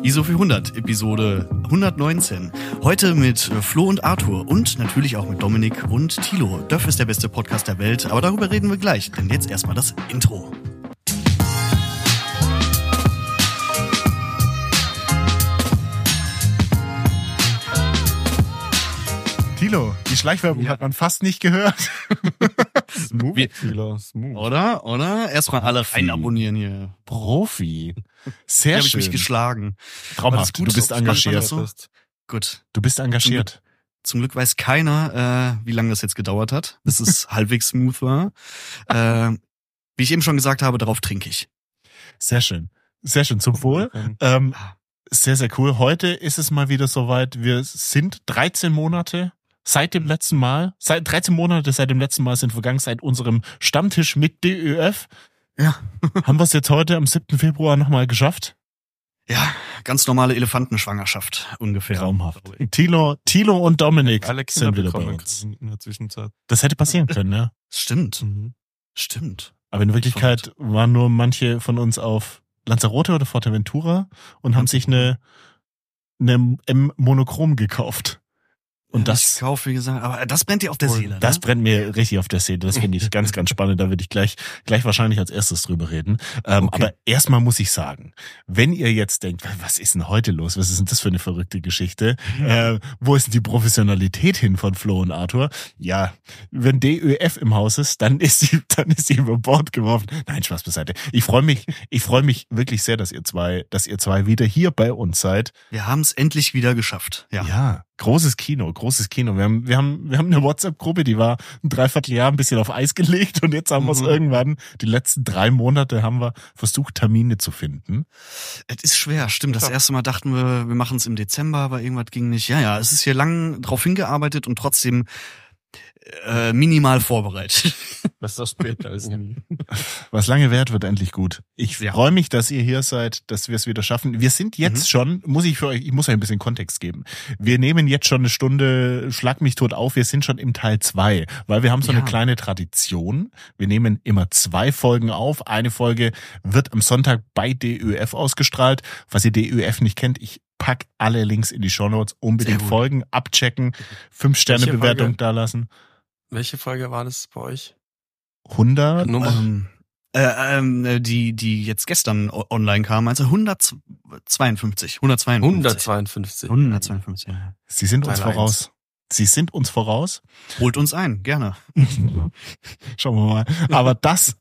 ISO 400, Episode 119. Heute mit Flo und Arthur und natürlich auch mit Dominik und Thilo. Döff ist der beste Podcast der Welt, aber darüber reden wir gleich, denn jetzt erstmal das Intro. Thilo, die Schleichwerbung hat man fast nicht gehört. Smooth. Smooth. Oder? Erstmal alle rein abonnieren hier. Profi. Sehr schön. Habe ich mich geschlagen. Traumhaft. Du bist engagiert. So? Gut. Du bist engagiert. Zum Glück weiß keiner, wie lange das jetzt gedauert hat, bis es halbwegs smooth war. Wie ich eben schon gesagt habe, darauf trinke ich. Sehr schön. Sehr schön. Zum Wohl. Sehr, sehr cool. Heute ist es mal wieder soweit. Wir sind 13 Monate seit dem letzten Mal. 13 Monate seit dem letzten Mal sind vergangen, seit unserem Stammtisch mit DÖF. Ja. Haben wir es jetzt heute am 7. Februar nochmal geschafft? Ja, ganz normale Elefantenschwangerschaft ungefähr. Traumhaft. Thilo und Dominik sind wieder bei uns. In der Zwischenzeit. Das hätte passieren können, ja. Stimmt. Stimmt. Aber in Wirklichkeit waren nur manche von uns auf Lanzarote oder Fuerteventura und haben sich eine M-Monochrom gekauft. Und das kaufe, wie gesagt, aber das brennt dir auf der Seele. Das brennt mir richtig auf der Seele. Das finde ich ganz, ganz spannend. Da würde ich gleich wahrscheinlich als erstes drüber reden. Okay. Aber erstmal muss ich sagen, wenn ihr jetzt denkt, was ist denn heute los? Was ist denn das für eine verrückte Geschichte? Wo ist denn die Professionalität hin von Flo und Arthur? Ja, wenn DÖF im Haus ist, dann ist sie über Bord geworfen. Nein, Spaß beiseite. Ich freue mich wirklich sehr, dass ihr zwei wieder hier bei uns seid. Wir haben es endlich wieder geschafft. Ja. Großes Kino. Wir haben eine WhatsApp-Gruppe, die war ein Dreivierteljahr ein bisschen auf Eis gelegt und jetzt haben wir es irgendwann, die letzten 3 Monate haben wir versucht, Termine zu finden. Es ist schwer, stimmt. Das erste Mal dachten wir machen es im Dezember, aber irgendwas ging nicht. Ja, es ist hier lang drauf hingearbeitet und trotzdem minimal vorbereitet. Besser später als nie. Was lange währt, wird endlich gut. Ich freue mich, dass ihr hier seid, dass wir es wieder schaffen. Wir sind jetzt schon, ich muss euch ein bisschen Kontext geben. Wir nehmen jetzt schon eine Stunde Schlag mich tot auf. Wir sind schon im Teil 2, weil wir haben so eine kleine Tradition. Wir nehmen immer 2 Folgen auf. Eine Folge wird am Sonntag bei DÖF ausgestrahlt. Falls ihr DÖF nicht kennt, ich pack alle Links in die Shownotes. Unbedingt folgen, abchecken, 5-Sterne-Bewertung dalassen. Welche Folge war das bei euch? 100? Die jetzt gestern online kam, also 152. 152. Ja. Sie sind uns voraus. Holt uns ein, gerne. Schauen wir mal. Aber das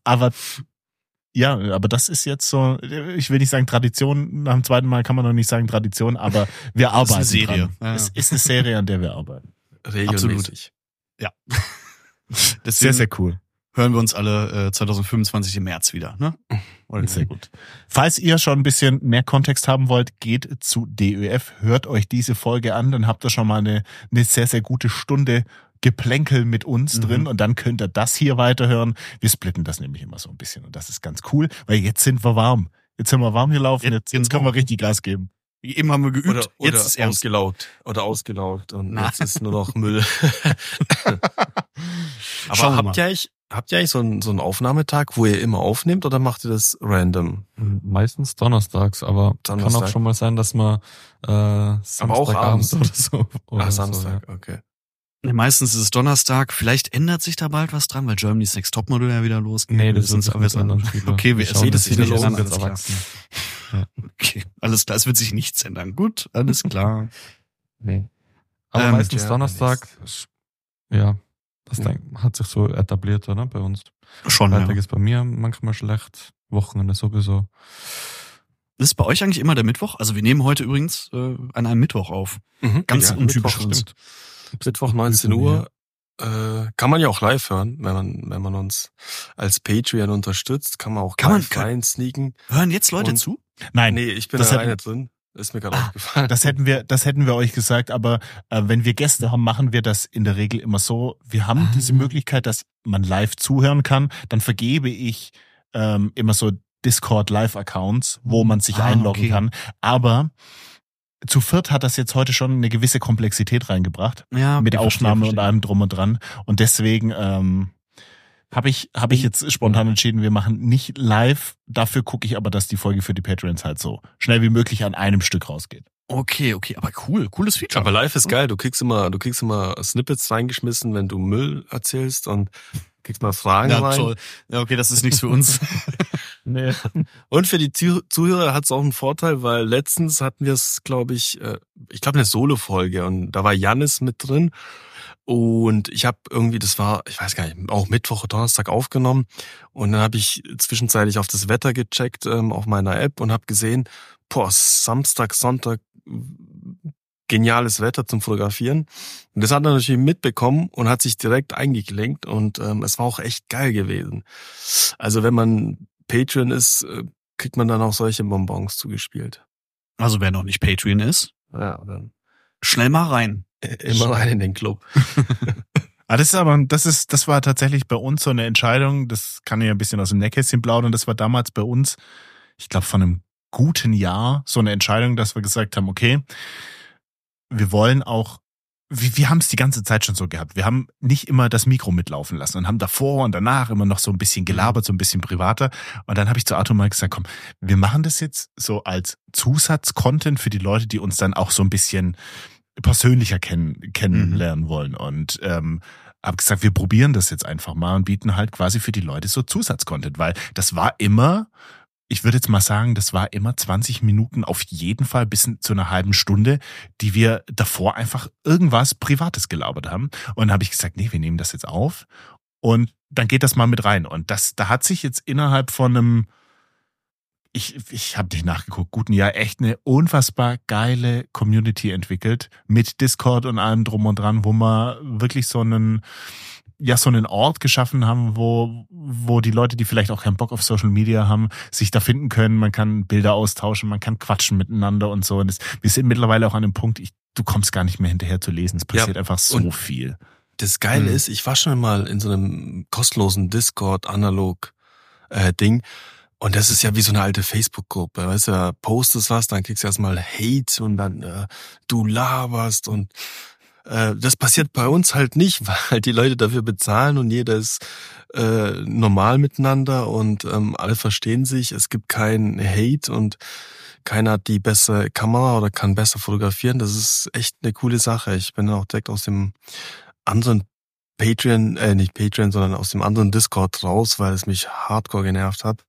ist jetzt so, ich will nicht sagen Tradition, nach dem zweiten Mal kann man noch nicht sagen Tradition, aber wir arbeiten das ist eine Serie. dran. Es ist eine Serie, an der wir arbeiten. Regelmäßig. Ja. Sehr, sehr cool. Hören wir uns alle 2025 im März wieder, ne? Sehr gut. Falls ihr schon ein bisschen mehr Kontext haben wollt, geht zu DÖF, hört euch diese Folge an, dann habt ihr schon mal eine sehr, sehr gute Stunde Geplänkel mit uns drin und dann könnt ihr das hier weiterhören. Wir splitten das nämlich immer so ein bisschen und das ist ganz cool, weil jetzt sind wir warm. Jetzt sind wir warm gelaufen, jetzt können wir richtig Gas geben. Eben haben wir geübt, oder jetzt ist ausgelaugt und jetzt ist nur noch Müll. Aber habt ihr eigentlich so einen Aufnahmetag, wo ihr immer aufnehmt oder macht ihr das random? Meistens donnerstags, aber kann auch schon mal sein, dass man Samstagabend oder so. Samstag, so, ja. Okay. Meistens ist es Donnerstag, vielleicht ändert sich da bald was dran, weil Germany's Next Topmodel ja wieder losgeht. Nee, das ist uns dann. Okay, wir sehen das wieder los. Alles erwachsen. Ja. Okay, alles klar, es wird sich nichts ändern. Gut, alles klar. Nee. Aber meistens Donnerstag, das hat sich so etabliert, oder, bei uns. Schon, Freitag ist bei mir manchmal schlecht, Wochenende sowieso. Ist bei euch eigentlich immer der Mittwoch? Also wir nehmen heute übrigens an einem Mittwoch auf. Ganz untypisch für uns. Mittwoch 19 Uhr. Kann man ja auch live hören, wenn man uns als Patreon unterstützt, kann man auch live reinsneaken. Hören jetzt Leute zu? Nein. Nee, ich bin alleine drin. Ist mir gerade aufgefallen. Das hätten wir euch gesagt, aber wenn wir Gäste haben, machen wir das in der Regel immer so. Wir haben diese Möglichkeit, dass man live zuhören kann. Dann vergebe ich immer so Discord-Live-Accounts, wo man sich einloggen kann. Aber zu viert hat das jetzt heute schon eine gewisse Komplexität reingebracht. Ja, mit Aufnahme und allem drum und dran. Und deswegen Habe ich jetzt spontan entschieden, wir machen nicht live. Dafür gucke ich aber, dass die Folge für die Patreons halt so schnell wie möglich an einem Stück rausgeht. Okay, aber cooles Feature. Aber live ist geil. Du kriegst immer Snippets reingeschmissen, wenn du Müll erzählst und kriegst mal Fragen rein. Toll. Ja, okay, das ist nichts für uns. Nee. Und für die Zuhörer hat es auch einen Vorteil, weil letztens hatten wir es, glaube ich, eine Solo-Folge und da war Jannis mit drin und ich habe irgendwie, das war, ich weiß gar nicht, auch Mittwoch oder Donnerstag aufgenommen und dann habe ich zwischenzeitlich auf das Wetter gecheckt auf meiner App und habe gesehen, Samstag, Sonntag, geniales Wetter zum Fotografieren. Und das hat er natürlich mitbekommen und hat sich direkt eingeklinkt und es war auch echt geil gewesen. Also wenn man Patreon ist, kriegt man dann auch solche Bonbons zugespielt. Also wer noch nicht Patreon ist, dann schnell mal rein. Immer rein in den Club. Das war tatsächlich bei uns so eine Entscheidung, das kann ich ein bisschen aus dem Nähkästchen plaudern, das war damals bei uns, ich glaube von einem guten Jahr, so eine Entscheidung, dass wir gesagt haben, okay, wir wollen auch, wir haben es die ganze Zeit schon so gehabt. Wir haben nicht immer das Mikro mitlaufen lassen und haben davor und danach immer noch so ein bisschen gelabert, so ein bisschen privater. Und dann habe ich zu Arthur mal gesagt, komm, wir machen das jetzt so als Zusatzcontent für die Leute, die uns dann auch so ein bisschen persönlicher kennenlernen wollen. Und habe gesagt, wir probieren das jetzt einfach mal und bieten halt quasi für die Leute so Zusatzcontent, weil das war immer, ich würde jetzt mal sagen, das war immer 20 Minuten auf jeden Fall bis zu einer halben Stunde, die wir davor einfach irgendwas Privates gelabert haben. Und dann habe ich gesagt, nee, wir nehmen das jetzt auf und dann geht das mal mit rein. Und da hat sich jetzt innerhalb von einem, ich habe nicht nachgeguckt, guten Jahr echt eine unfassbar geile Community entwickelt mit Discord und allem drum und dran, wo wir wirklich so einen Ort geschaffen haben, wo die Leute, die vielleicht auch keinen Bock auf Social Media haben, sich da finden können. Man kann Bilder austauschen, man kann quatschen miteinander und so. Und wir sind mittlerweile auch an einem Punkt, du kommst gar nicht mehr hinterher zu lesen. Es passiert einfach so viel. Das Geile ist, ich war schon mal in so einem kostenlosen Discord-Analog-Ding. Und das ist ja wie so eine alte Facebook-Gruppe. Weißt du, postest was, dann kriegst du erstmal Hate und dann du laberst und das passiert bei uns halt nicht, weil halt die Leute dafür bezahlen und jeder ist normal miteinander und alle verstehen sich. Es gibt keinen Hate und keiner hat die bessere Kamera oder kann besser fotografieren. Das ist echt eine coole Sache. Ich bin auch direkt aus dem anderen nicht Patreon, sondern aus dem anderen Discord raus, weil es mich hardcore genervt hat.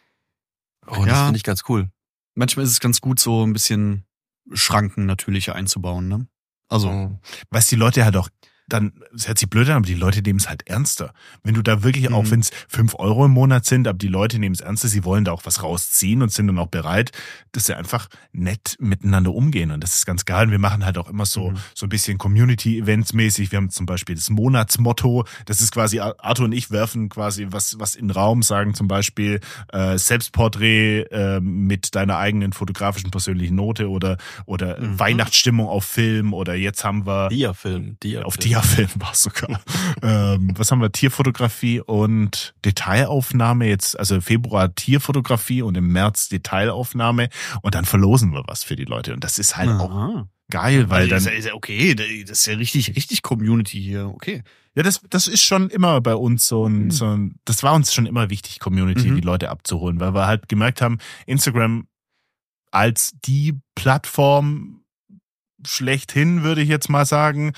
Und das finde ich ganz cool. Manchmal ist es ganz gut, so ein bisschen Schranken natürlicher einzubauen, ne? Also, was die Leute halt auch, dann, es hört sich blöd an, aber die Leute nehmen es halt ernster. Wenn du da wirklich, auch wenn es 5 € im Monat sind, aber die Leute nehmen es ernster, sie wollen da auch was rausziehen und sind dann auch bereit, dass sie einfach nett miteinander umgehen. Und das ist ganz geil. Wir machen halt auch immer so ein bisschen Community-Events mäßig. Wir haben zum Beispiel das Monatsmotto. Das ist quasi, Arthur und ich werfen quasi was in den Raum, sagen zum Beispiel Selbstporträt mit deiner eigenen fotografischen persönlichen Note oder Weihnachtsstimmung auf Film oder jetzt haben wir Diafilm. Auf Diafilm war es sogar. Was haben wir? Tierfotografie und Detailaufnahme. Jetzt, also Februar Tierfotografie und im März Detailaufnahme. Und dann verlosen wir was für die Leute. Und das ist halt auch geil, weil dann. Okay, das ist ja richtig Community hier. Okay. Ja, das ist schon immer bei uns so ein, das war uns schon immer wichtig, Community, die Leute abzuholen, weil wir halt gemerkt haben, Instagram als die Plattform schlechthin, würde ich jetzt mal sagen.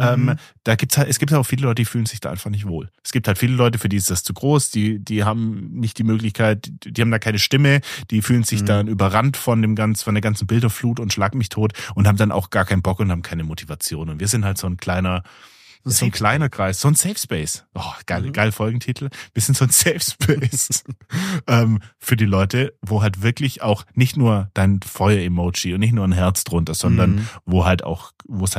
Es gibt auch viele Leute, die fühlen sich da einfach nicht wohl. Es gibt halt viele Leute, für die ist das zu groß, die haben nicht die Möglichkeit, die haben da keine Stimme, die fühlen sich dann überrannt von der ganzen Bilderflut und schlag mich tot und haben dann auch gar keinen Bock und haben keine Motivation. Und wir sind halt so ein kleiner Kreis, so ein Safe Space. Oh, geil Folgentitel. Wir sind so ein Safe Space für die Leute, wo halt wirklich auch nicht nur dein Feuer-Emoji und nicht nur ein Herz drunter, sondern wo es halt auch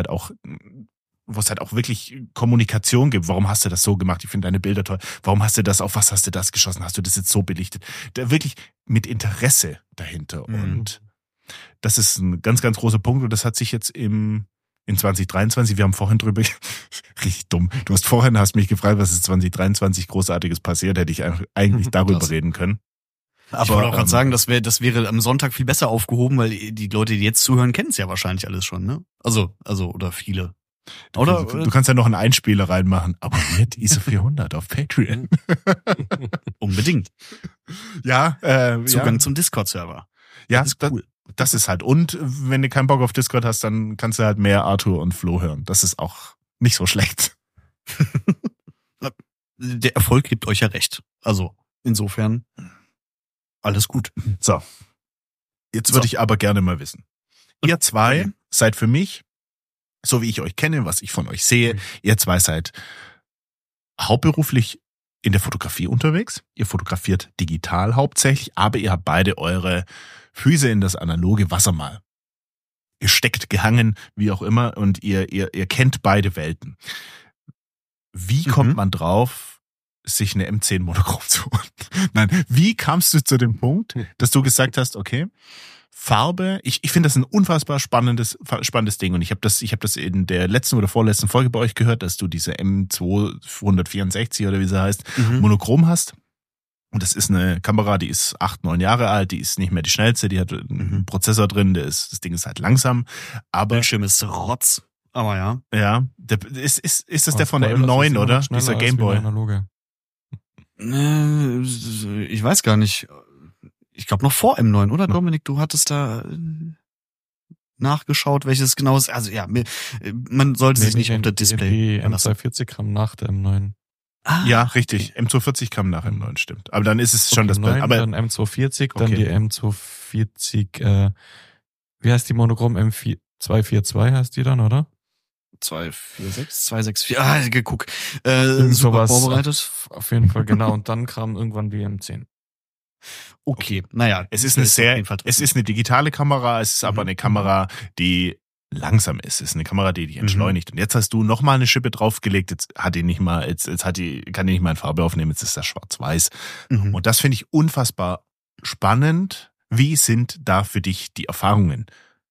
wirklich Kommunikation gibt. Warum hast du das so gemacht? Ich finde deine Bilder toll. Warum hast du das, auf was hast du das geschossen? Hast du das jetzt so belichtet? Da wirklich mit Interesse dahinter. Und das ist ein ganz, ganz großer Punkt und das hat sich jetzt in 2023, wir haben vorhin drüber, richtig dumm, hast mich gefragt, was ist 2023 Großartiges passiert, hätte ich eigentlich darüber reden können. Aber ich wollte auch gerade sagen, das wäre am Sonntag viel besser aufgehoben, weil die Leute, die jetzt zuhören, kennen es ja wahrscheinlich alles schon, ne? Also, oder viele. Du kannst ja noch einen Einspieler reinmachen. Abonniert ISO 400 auf Patreon. Unbedingt. Ja, Zugang zum Discord-Server. Ja, das ist cool. Das ist halt. Und wenn du keinen Bock auf Discord hast, dann kannst du halt mehr Arthur und Flo hören. Das ist auch nicht so schlecht. Der Erfolg gibt euch ja recht. Also insofern alles gut. So. Jetzt würde ich aber gerne mal wissen. Ihr zwei seid für mich, so wie ich euch kenne, was ich von euch sehe, ihr zwei seid hauptberuflich in der Fotografie unterwegs. Ihr fotografiert digital hauptsächlich, aber ihr habt beide eure Füße in das analoge Wasser mal gesteckt, gehangen, wie auch immer, und ihr kennt beide Welten. Wie kommt man drauf, sich eine M10 Monochrom zu holen? Nein, wie kamst du zu dem Punkt, dass du gesagt hast, okay, Farbe, ich finde das ein unfassbar spannendes Ding, und ich habe das in der letzten oder vorletzten Folge bei euch gehört, dass du diese M264 oder wie sie heißt, Monochrom hast. Und das ist eine Kamera, die ist 8, 9 Jahre alt, die ist nicht mehr die schnellste, die hat einen Prozessor drin, das Ding ist halt langsam, aber Bildschirm ist Rotz, aber ja. Ja, ist das der von der M9, oder? Dieser Gameboy. Ich weiß gar nicht. Ich glaube noch vor M9, oder Dominik? Du hattest da nachgeschaut, welches genau ist. Also ja, man sollte sich nicht unter Display. Die M240 kam nach der M9. Ja, richtig. Okay. M240 kam nach M9, stimmt. Aber dann ist es schon das M9, aber dann M240, dann die M240, wie heißt die Monochrom? M242 heißt die dann, oder? 246, 264. Guck. Super sowas vorbereitet. Auf jeden Fall, genau. Und dann kam irgendwann die M10. Okay, naja. Es ist eine digitale Kamera, es ist aber eine Kamera, die langsam ist. Es ist eine Kamera, die dich entschleunigt. Und jetzt hast du nochmal eine Schippe draufgelegt, jetzt kann die nicht mal in Farbe aufnehmen, jetzt ist das schwarz-weiß. Und das finde ich unfassbar spannend. Wie sind da für dich die Erfahrungen?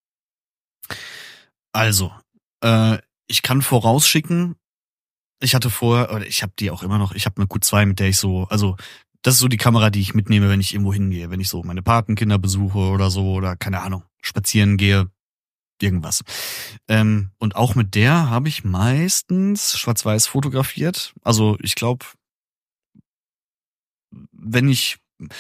Also, ich kann vorausschicken, ich habe die auch immer noch, ich habe eine Q2, mit der ich so, also das ist so die Kamera, die ich mitnehme, wenn ich irgendwo hingehe, wenn ich so meine Patenkinder besuche oder so, oder keine Ahnung, spazieren gehe, irgendwas. Und auch mit der habe ich meistens schwarz-weiß fotografiert. Also ich glaube, wenn nicht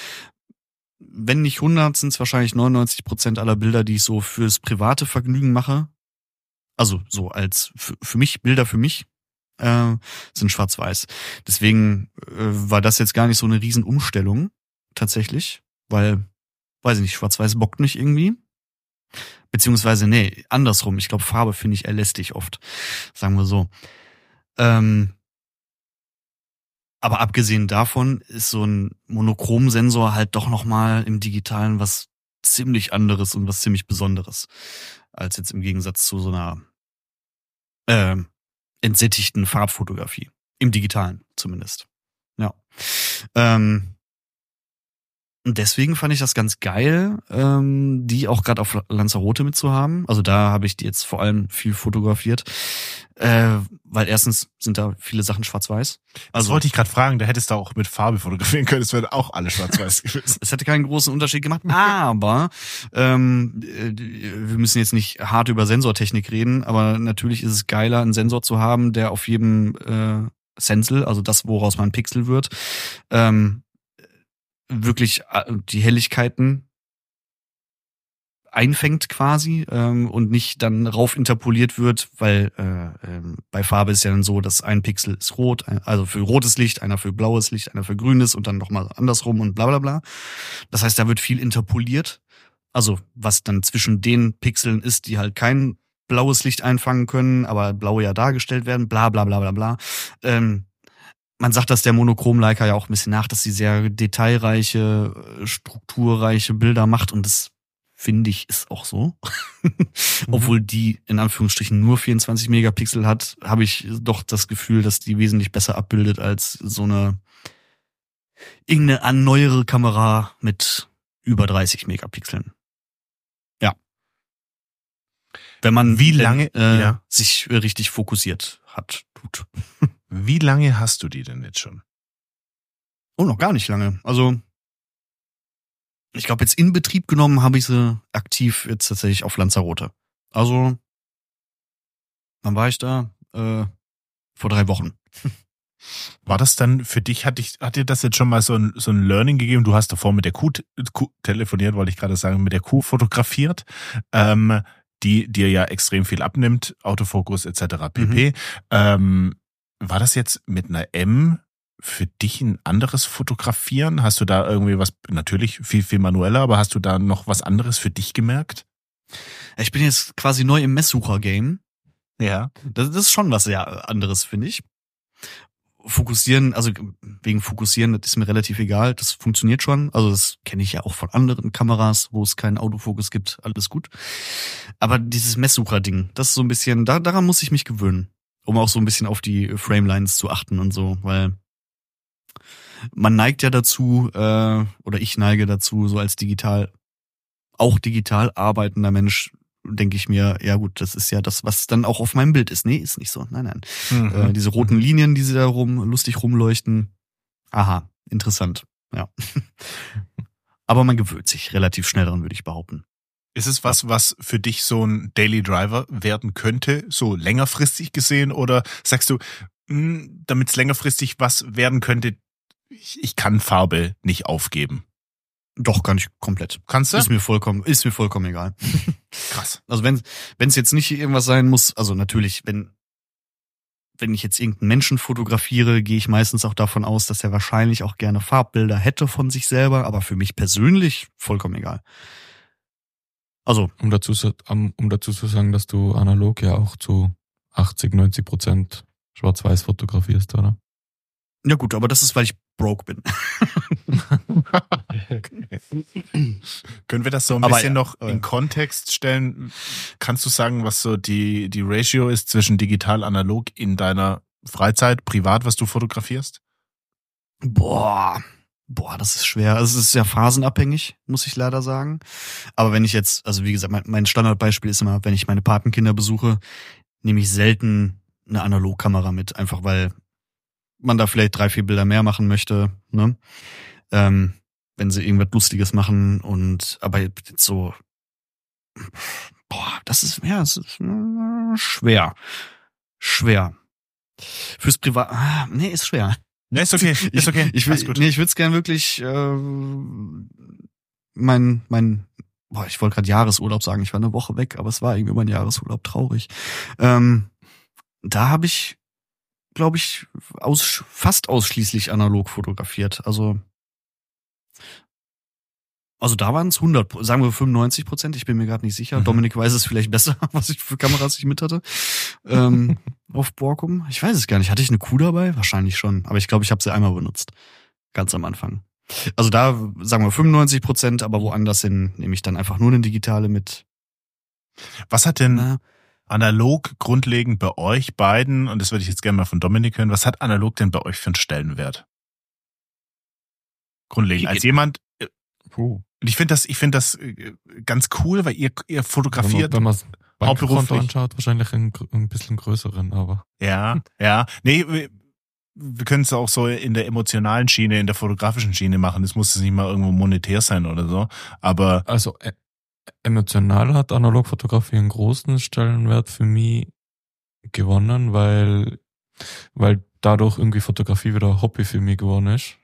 100, sind es wahrscheinlich 99% aller Bilder, die ich so fürs private Vergnügen mache. Also so als für mich, Bilder für mich, sind schwarz-weiß. Deswegen war das jetzt gar nicht so eine Riesenumstellung tatsächlich, weil, weiß ich nicht, schwarz-weiß bockt nicht irgendwie. Beziehungsweise, nee, andersrum. Ich glaube, Farbe finde ich eher lästig oft, sagen wir so. Aber abgesehen davon ist so ein Monochromsensor halt doch nochmal im Digitalen was ziemlich anderes und was ziemlich Besonderes, als jetzt im Gegensatz zu so einer entsättigten Farbfotografie. Im Digitalen zumindest. Ja. Und deswegen fand ich das ganz geil, die auch gerade auf Lanzarote mitzuhaben. Also da habe ich die jetzt vor allem viel fotografiert, weil erstens sind da viele Sachen schwarz-weiß. Also, das wollte ich gerade fragen, da hättest du auch mit Farbe fotografieren können, es wäre auch alle schwarz-weiß gewesen. Es hätte keinen großen Unterschied gemacht, aber wir müssen jetzt nicht hart über Sensortechnik reden, aber natürlich ist es geiler, einen Sensor zu haben, der auf jedem Stencil, also das, woraus man Pixel wird, wirklich die Helligkeiten einfängt quasi und nicht dann rauf interpoliert wird, weil bei Farbe ist ja dann so, dass ein Pixel ist rot, also für rotes Licht, einer für blaues Licht, einer für grünes und dann nochmal andersrum und bla bla bla. Das heißt, da wird viel interpoliert, also was dann zwischen den Pixeln ist, die halt kein blaues Licht einfangen können, aber blaue ja dargestellt werden, bla bla bla bla bla. Man sagt das der Monochrom-Leica ja auch ein bisschen nach, dass sie sehr detailreiche, strukturreiche Bilder macht und das finde ich ist auch so. Obwohl die in Anführungsstrichen nur 24 Megapixel hat, habe ich doch das Gefühl, dass die wesentlich besser abbildet als so irgendeine neuere Kamera mit über 30 Megapixeln. Ja. Wenn man sich richtig fokussiert tut. Wie lange hast du die denn jetzt schon? Oh, noch gar nicht lange. Also, ich glaube, jetzt in Betrieb genommen habe ich sie aktiv jetzt tatsächlich auf Lanzarote. Also, Wann war ich da? Vor 3 Wochen. War das dann für dich, hat dir das jetzt schon mal so ein Learning gegeben? Du hast davor mit der Kuh telefoniert, wollte ich gerade sagen, mit der Kuh fotografiert, die dir ja extrem viel abnimmt, Autofokus etc. pp. War das jetzt mit einer M für dich ein anderes Fotografieren? Hast du da irgendwie was, natürlich viel, viel manueller, aber hast du da noch was anderes für dich gemerkt? Ich bin jetzt quasi neu im Messsucher-Game. Ja. Das ist schon was sehr anderes, finde ich. Fokussieren, also wegen Fokussieren, das ist mir relativ egal, das funktioniert schon. Also das kenne ich ja auch von anderen Kameras, wo es keinen Autofokus gibt, alles gut. Aber dieses Messsucher-Ding, das ist so ein bisschen, daran muss ich mich gewöhnen, um auch so ein bisschen auf die Framelines zu achten und so, weil man neigt ja dazu, oder ich neige dazu, so als digital arbeitender Mensch, denke ich mir, ja gut, das ist ja das, was dann auch auf meinem Bild ist. Nee, ist nicht so. Nein. Diese roten Linien, die sie da lustig rumleuchten. Aha, interessant. Ja. Aber man gewöhnt sich relativ schnell dran, würde ich behaupten. Ist es was für dich so ein Daily Driver werden könnte, so längerfristig gesehen? Oder sagst du, damit es längerfristig was werden könnte, ich kann Farbe nicht aufgeben? Doch, kann ich komplett. Kannst du? Ist mir vollkommen egal. Krass. Also wenn es jetzt nicht irgendwas sein muss, also natürlich, wenn ich jetzt irgendeinen Menschen fotografiere, gehe ich meistens auch davon aus, dass er wahrscheinlich auch gerne Farbbilder hätte von sich selber, aber für mich persönlich vollkommen egal. Also. Um dazu zu sagen, dass du analog ja auch zu 80-90% schwarz-weiß fotografierst, oder? Ja gut, aber das ist, weil ich broke bin. Können wir das so ein bisschen noch in Kontext stellen? Kannst du sagen, was so die Ratio ist zwischen digital-analog in deiner Freizeit, privat, was du fotografierst? Boah, das ist schwer. Also es ist sehr phasenabhängig, muss ich leider sagen. Aber wenn ich jetzt, also wie gesagt, mein Standardbeispiel ist immer, wenn ich meine Patenkinder besuche, nehme ich selten eine Analogkamera mit, einfach weil man da vielleicht 3-4 Bilder mehr machen möchte, ne? Wenn sie irgendwas Lustiges machen aber jetzt so, das ist schwer. Fürs Privat, ist schwer. Ne, ist okay. Ich würde es gern wirklich, ich wollte gerade Jahresurlaub sagen, ich war eine Woche weg, aber es war irgendwie mein Jahresurlaub traurig. Da habe ich, glaube ich, fast ausschließlich analog fotografiert. Also da waren es 100, sagen wir 95%, ich bin mir gerade nicht sicher. Dominik weiß es vielleicht besser, was ich für Kameras ich mit hatte. Auf Borkum. Ich weiß es gar nicht. Hatte ich eine Kuh dabei? Wahrscheinlich schon. Aber ich glaube, ich habe sie einmal benutzt. Ganz am Anfang. Also da sagen wir 95%, aber woanders hin nehme ich dann einfach nur eine digitale mit. Was hat denn analog grundlegend bei euch beiden, und das würde ich jetzt gerne mal von Dominik hören, was hat analog denn bei euch für einen Stellenwert? Grundlegend. Als jemand, und ich finde das ganz cool, weil ihr fotografiert. Wenn man das Bankkonto anschaut, wahrscheinlich ein bisschen größeren, aber. Ja. Nee, wir können es auch so in der emotionalen Schiene, in der fotografischen Schiene machen. Es muss nicht mal irgendwo monetär sein oder so. Aber. Also, emotional hat Analogfotografie einen großen Stellenwert für mich gewonnen, weil dadurch irgendwie Fotografie wieder ein Hobby für mich geworden ist.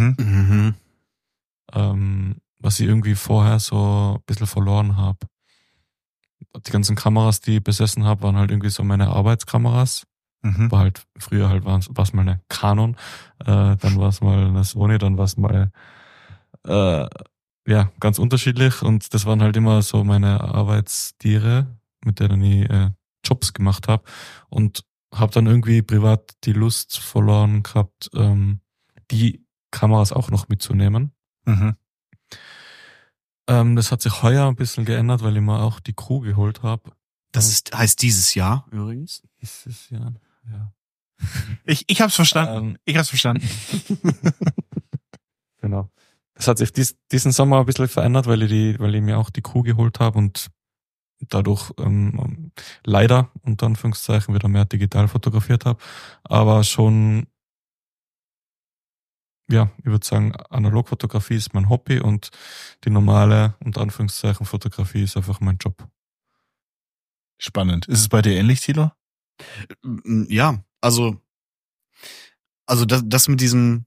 Was ich irgendwie vorher so ein bisschen verloren habe. Die ganzen Kameras, die ich besessen habe, waren halt irgendwie so meine Arbeitskameras. War halt, früher halt war es mal eine Canon, dann war es mal eine Sony, dann war es mal ganz unterschiedlich, und das waren halt immer so meine Arbeitstiere, mit denen ich Jobs gemacht habe, und habe dann irgendwie privat die Lust verloren gehabt, die Kameras auch noch mitzunehmen. Das hat sich heuer ein bisschen geändert, weil ich mir auch die Crew geholt habe. Heißt dieses Jahr übrigens? Dieses Jahr, ja. Ich hab's verstanden. Genau. Das hat sich diesen Sommer ein bisschen verändert, weil ich mir auch die Crew geholt habe und dadurch leider unter Anführungszeichen wieder mehr digital fotografiert habe. Aber schon, ja, ich würde sagen, Analogfotografie ist mein Hobby und die normale, unter Anführungszeichen, Fotografie ist einfach mein Job. Spannend. Ist es bei dir ähnlich, Thilo? Ja, also das mit diesem,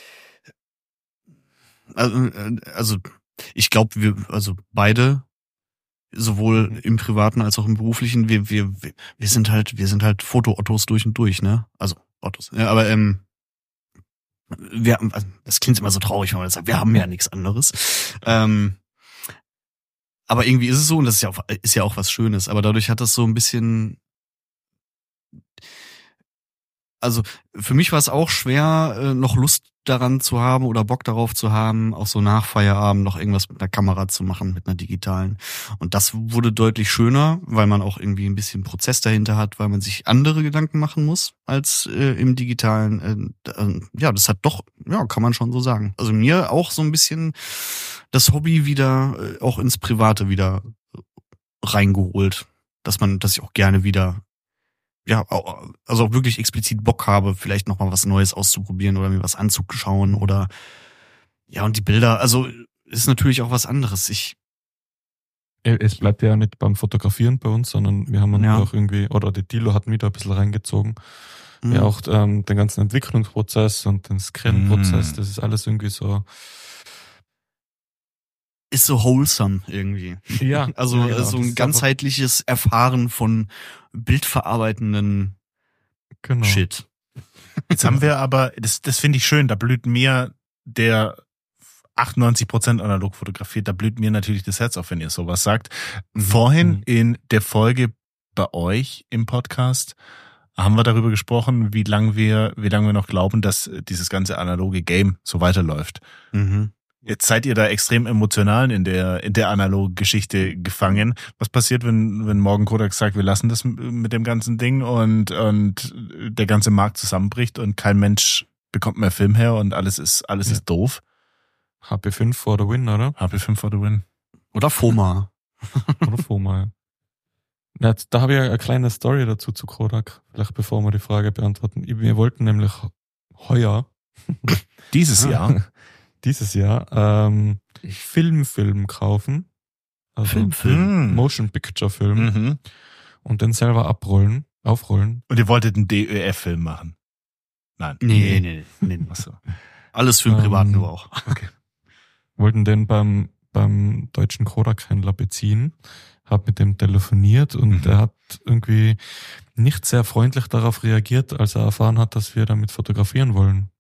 also ich glaube, wir, also beide, sowohl im Privaten als auch im Beruflichen, wir sind halt Foto-Ottos durch und durch, ne? Also Ottos. Ja, aber also, das klingt immer so traurig, wenn man das sagt, wir haben ja nichts anderes. Aber irgendwie ist es so, und das ist ja auch was Schönes, aber dadurch hat das so ein bisschen, also für mich war es auch schwer, noch Lust daran zu haben oder Bock darauf zu haben, auch so nach Feierabend noch irgendwas mit einer Kamera zu machen, mit einer digitalen. Und das wurde deutlich schöner, weil man auch irgendwie ein bisschen Prozess dahinter hat, weil man sich andere Gedanken machen muss als im digitalen. Ja, das hat doch, ja, kann man schon so sagen. Also mir auch so ein bisschen das Hobby wieder auch ins Private wieder reingeholt, dass ich auch gerne wieder, ja, also auch wirklich explizit Bock habe, vielleicht noch mal was Neues auszuprobieren oder mir was anzuschauen oder, ja, und die Bilder, also ist natürlich auch was anderes. Es bleibt ja nicht beim Fotografieren bei uns, sondern wir haben auch irgendwie, oder die Dilo hat mich da ein bisschen reingezogen. Ja, auch den ganzen Entwicklungsprozess und den Scan-Prozess, das ist alles irgendwie so. Ist so wholesome irgendwie. Ja. Also ja, so ein ganzheitliches Erfahren von bildverarbeitenden Shit. Jetzt haben wir aber, das finde ich schön, da blüht mir der 98% analog fotografiert, da blüht mir natürlich das Herz auf, wenn ihr sowas sagt. Vorhin in der Folge bei euch im Podcast haben wir darüber gesprochen, wie lange wir noch glauben, dass dieses ganze analoge Game so weiterläuft. Jetzt seid ihr da extrem emotional in der analogen Geschichte gefangen. Was passiert, wenn morgen Kodak sagt, wir lassen das mit dem ganzen Ding und der ganze Markt zusammenbricht und kein Mensch bekommt mehr Film her und alles ist doof? HP5 for the win, oder? HP5 for the win. Oder FOMA. Oder FOMA, ja. Ja, da habe ich eine kleine Story dazu zu Kodak, vielleicht bevor wir die Frage beantworten. Wir wollten nämlich heuer dieses Jahr Film kaufen. Also Motion Picture Film. Und den selber aufrollen. Und ihr wolltet einen DÖF-Film machen? Nein. Nee. Achso. Alles für den privaten nur auch. Okay. Wollten den beim deutschen Kodak-Händler beziehen. Hab mit dem telefoniert und er hat irgendwie nicht sehr freundlich darauf reagiert, als er erfahren hat, dass wir damit fotografieren wollen.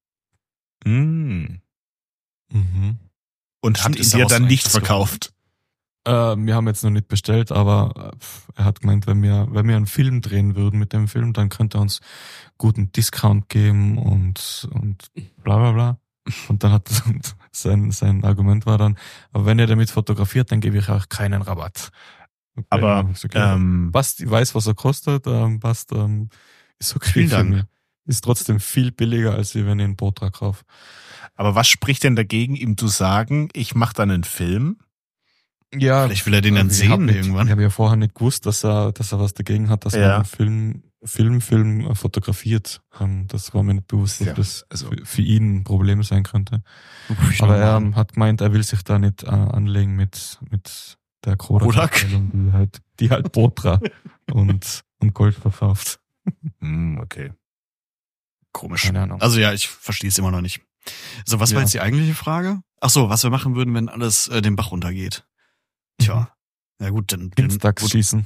Und hat ihn dir dann nicht verkauft? Wir haben jetzt noch nicht bestellt, aber er hat gemeint, wenn wir einen Film drehen würden mit dem Film, dann könnte er uns guten Discount geben und bla bla bla. Und dann hat sein Argument war dann, aber wenn ihr damit fotografiert, dann gebe ich auch keinen Rabatt. Okay, aber passt, ich weiß, was er kostet, passt, ist okay. Vielen Dank. Ist trotzdem viel billiger, als wenn ich einen Botra kaufe. Aber was spricht denn dagegen, ihm zu sagen, ich mache dann einen Film? Ja, vielleicht will er den dann sehen irgendwann. Ich habe ja vorher nicht gewusst, dass er was dagegen hat, dass man einen Film fotografiert. Das war mir nicht bewusst, dass das für ihn ein Problem sein könnte. Aber er hat gemeint, er will sich da nicht anlegen mit der Kodak-Abteilung, die halt Botra und Gold verkauft. Okay. Komisch. Keine Ahnung. Also ja, ich verstehe es immer noch nicht. So, was war jetzt die eigentliche Frage? Ach so, was wir machen würden, wenn alles den Bach runtergeht. Tja, ja gut, dann Dienstags schießen.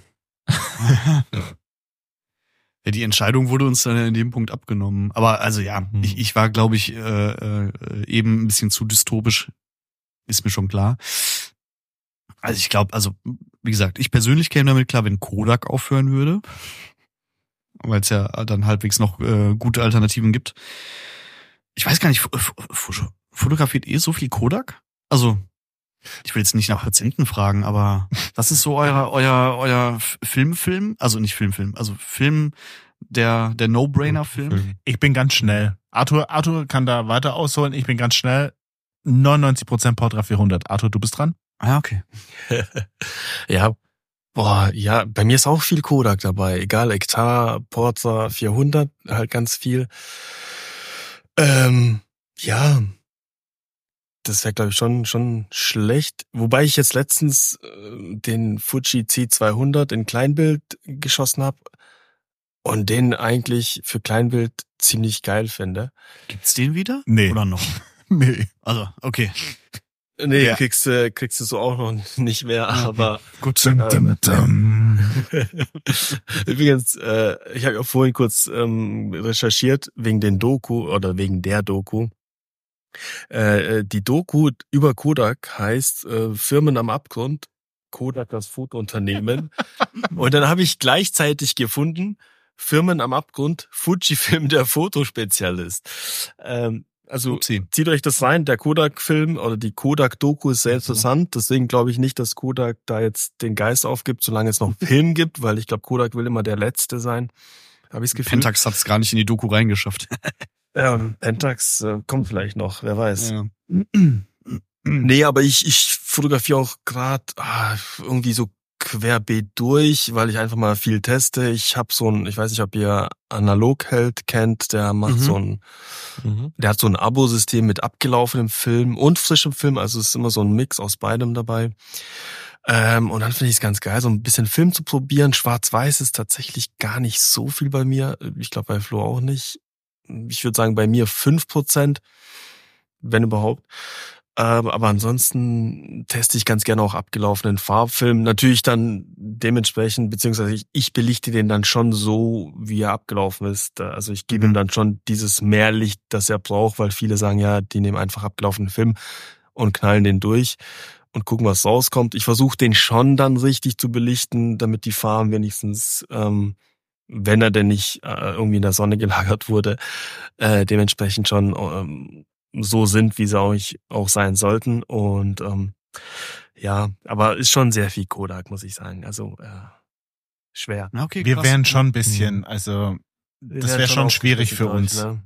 Ja, die Entscheidung wurde uns dann in dem Punkt abgenommen. Aber also ja, ich war, glaube ich, eben ein bisschen zu dystopisch. Ist mir schon klar. Also ich glaube, also wie gesagt, ich persönlich käme damit klar, wenn Kodak aufhören würde. Weil es ja dann halbwegs noch gute Alternativen gibt. Ich weiß gar nicht, fotografiert ihr so viel Kodak? Also, ich will jetzt nicht nach Patienten fragen, aber was ist so euer Film? Also nicht Film, also Film, der No-Brainer-Film? Ich bin ganz schnell. Arthur kann da weiter ausholen. Ich bin ganz schnell. 99% Portra 400. Arthur, du bist dran? Ah, okay. Ja. Boah, ja, bei mir ist auch viel Kodak dabei. Egal, Ektar, Portra 400, halt ganz viel. Ja, das wäre, glaube ich, schon schlecht. Wobei ich jetzt letztens den Fuji C200 in Kleinbild geschossen habe. und den eigentlich für Kleinbild ziemlich geil finde. Gibt's den wieder? Nee. Oder noch? Nee. Also, okay. Nee, Ja. kriegst du so auch noch nicht mehr, aber Gut. übrigens, ich habe ja vorhin kurz recherchiert wegen der Doku. Die Doku über Kodak heißt Firmen am Abgrund, Kodak das Fotounternehmen. Und dann habe ich gleichzeitig gefunden, Firmen am Abgrund, Fujifilm der Fotospezialist. Also Upsi. zieht euch das rein, der Kodak-Film oder die Kodak-Doku ist sehr interessant. Deswegen glaube ich nicht, dass Kodak da jetzt den Geist aufgibt, solange es noch Film gibt, weil ich glaube, Kodak will immer der Letzte sein. Habe ich das Gefühl. Pentax hat's gar nicht in die Doku reingeschafft. Ja, Pentax kommt vielleicht noch, wer weiß. Ja. Nee, aber ich fotografiere auch gerade irgendwie so querbeet durch, weil ich einfach mal viel teste. Ich habe ich weiß nicht, ob ihr Analogheld kennt, der macht der hat so ein Abo-System mit abgelaufenem Film und frischem Film, also es ist immer so ein Mix aus beidem dabei. Und dann finde ich es ganz geil, so ein bisschen Film zu probieren. Schwarz-Weiß ist tatsächlich gar nicht so viel bei mir. Ich glaube bei Flo auch nicht. Ich würde sagen, bei mir 5%, wenn überhaupt. Aber ansonsten teste ich ganz gerne auch abgelaufenen Farbfilm. Natürlich dann dementsprechend, beziehungsweise ich belichte den dann schon so, wie er abgelaufen ist. Also ich gebe ihm dann schon dieses Mehrlicht, das er braucht, weil viele sagen, ja, die nehmen einfach abgelaufenen Film und knallen den durch und gucken, was rauskommt. Ich versuche den schon dann richtig zu belichten, damit die Farben wenigstens, wenn er denn nicht irgendwie in der Sonne gelagert wurde, dementsprechend schon so sind, wie sie auch sein sollten. Und ja, aber ist schon sehr viel Kodak, muss ich sagen. Also schwer. Okay, Wir krass. wären schon ein bisschen, also das wäre schon schwierig für uns. Ne?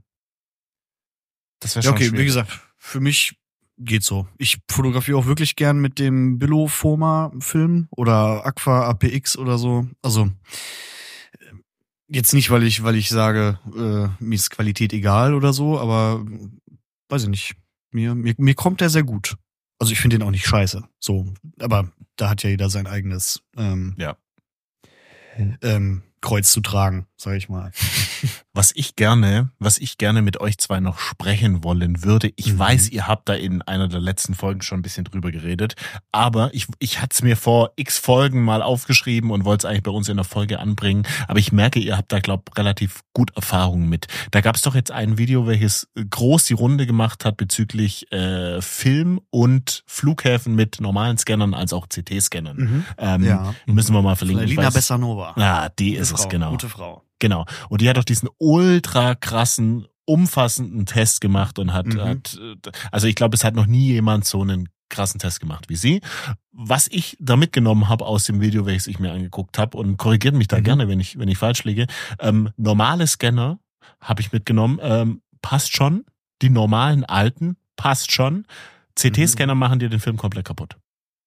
Das wäre Ja, schon okay, schwierig. wie gesagt, für mich geht's so. Ich fotografiere auch wirklich gern mit dem Billo Foma Film oder Agfa APX oder so. Also jetzt nicht, weil ich sage, mir ist Qualität egal oder so, aber weiß ich nicht. Mir kommt der sehr gut. Also ich finde den auch nicht scheiße. So, aber da hat ja jeder sein eigenes Kreuz zu tragen, sag ich mal. Was ich gerne mit euch zwei noch sprechen wollen würde, ich weiß, ihr habt da in einer der letzten Folgen schon ein bisschen drüber geredet, aber ich hatte es mir vor x Folgen mal aufgeschrieben und wollte es eigentlich bei uns in der Folge anbringen, aber ich merke, ihr habt da, relativ gut Erfahrungen mit. Da gab es doch jetzt ein Video, welches groß die Runde gemacht hat bezüglich Film und Flughäfen mit normalen Scannern als auch CT-Scannern. Müssen wir mal verlinken. Lina Bessanova. Ah, die ist es, genau. Gute Frau. Genau. Und die hat auch diesen ultra krassen, umfassenden Test gemacht und hat also ich glaube, es hat noch nie jemand so einen krassen Test gemacht wie sie. Was ich da mitgenommen habe aus dem Video, welches ich mir angeguckt habe, und korrigiert mich da gerne, wenn ich falsch liege, normale Scanner habe ich mitgenommen, passt schon. Die normalen alten passt schon. CT-Scanner machen dir den Film komplett kaputt.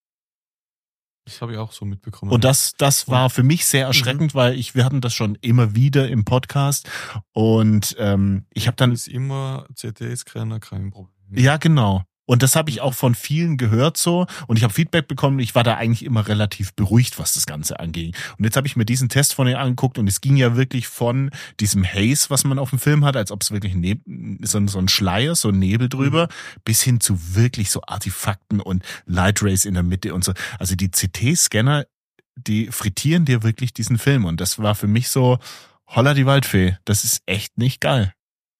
Das habe ich auch so mitbekommen. Und das war für mich sehr erschreckend, weil wir hatten das schon immer wieder im Podcast und ich habe dann... ist immer CT-Scanner kein Problem. Ja, genau. Und das habe ich auch von vielen gehört so und ich habe Feedback bekommen. Ich war da eigentlich immer relativ beruhigt, was das Ganze anging. Und jetzt habe ich mir diesen Test von ihr angeguckt und es ging ja wirklich von diesem Haze, was man auf dem Film hat, als ob es wirklich so ein Schleier, so ein Nebel drüber, bis hin zu wirklich so Artefakten und Light Rays in der Mitte und so. Also die CT-Scanner, die frittieren dir wirklich diesen Film und das war für mich so, holla die Waldfee, das ist echt nicht geil.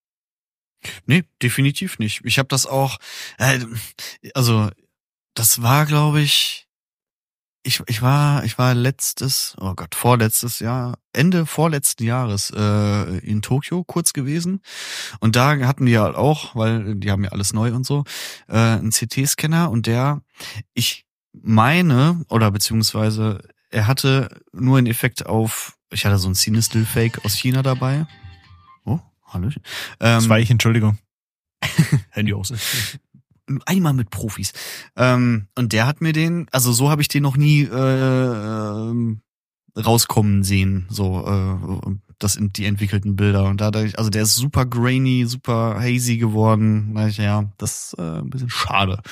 Nee, definitiv nicht. Ich habe das auch, also das war, glaube ich war vorletztes Jahr, Ende vorletzten Jahres in Tokio kurz gewesen und da hatten die ja auch, weil die haben ja alles neu und so, einen CT-Scanner und ich meine, oder beziehungsweise er hatte nur einen Effekt ich hatte so einen Cinestill-Fake aus China dabei. Hallo. Das war ich, Entschuldigung. Handy aus. Einmal mit Profis. Und der hat mir so habe ich den noch nie rauskommen sehen, das sind die entwickelten Bilder. Und der ist super grainy, super hazy geworden. Ja, das ist ein bisschen schade.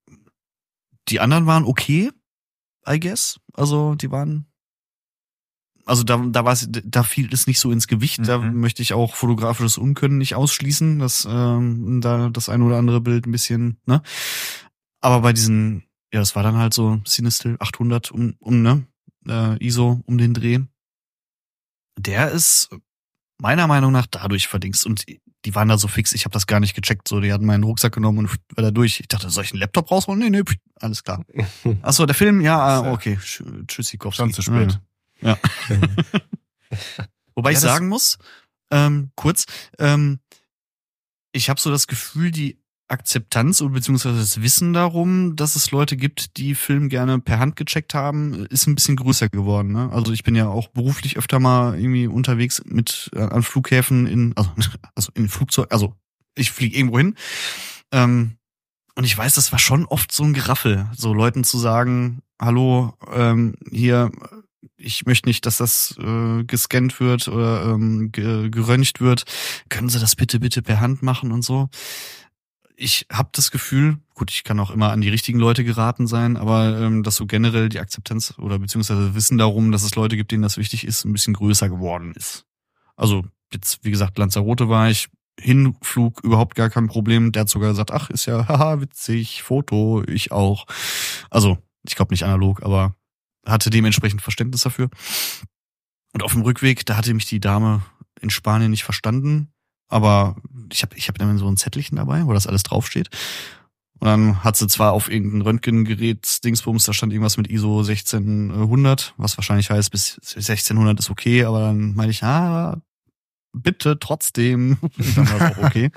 Die anderen waren okay, I guess. Also die waren also da fiel es nicht so ins Gewicht. Da möchte ich auch fotografisches Unkönnen nicht ausschließen, dass da das ein oder andere Bild ein bisschen, ne? Aber bei diesen, ja, es war dann halt so Cinestill 800 ISO um den Dreh. Der ist meiner Meinung nach dadurch verdingst. Und die waren da so fix, ich habe das gar nicht gecheckt. So, die hatten meinen Rucksack genommen und war da durch. Ich dachte, soll ich einen Laptop rausholen? Nee, alles klar. Achso, der Film, ja, okay. Tschüssikowski. Schon zu spät. Ja. Wobei ich sagen muss, kurz, ich habe so das Gefühl, die Akzeptanz oder beziehungsweise das Wissen darum, dass es Leute gibt, die Film gerne per Hand gecheckt haben, ist ein bisschen größer geworden. Ne? Also ich bin ja auch beruflich öfter mal irgendwie unterwegs an Flughäfen also in Flugzeug, also ich fliege irgendwo hin. Und ich weiß, das war schon oft so ein Geraffel, so Leuten zu sagen, hallo, hier, ich möchte nicht, dass das gescannt wird oder geröntgt wird. Können Sie das bitte per Hand machen und so? Ich habe das Gefühl, gut, ich kann auch immer an die richtigen Leute geraten sein, aber dass so generell die Akzeptanz oder beziehungsweise Wissen darum, dass es Leute gibt, denen das wichtig ist, ein bisschen größer geworden ist. Also jetzt, wie gesagt, Lanzarote war ich, Hinflug überhaupt gar kein Problem. Der hat sogar gesagt, ach, ist ja haha witzig, Foto, ich auch. Also ich glaube nicht analog, aber hatte dementsprechend Verständnis dafür. Und auf dem Rückweg, da hatte mich die Dame in Spanien nicht verstanden. Aber ich hab dann so ein Zettelchen dabei, wo das alles draufsteht. Und dann hat sie zwar auf irgendein Röntgengerät Dingsbums, da stand irgendwas mit ISO 1600, was wahrscheinlich heißt, bis 1600 ist okay, aber dann meine ich, bitte trotzdem. Und dann war es auch okay.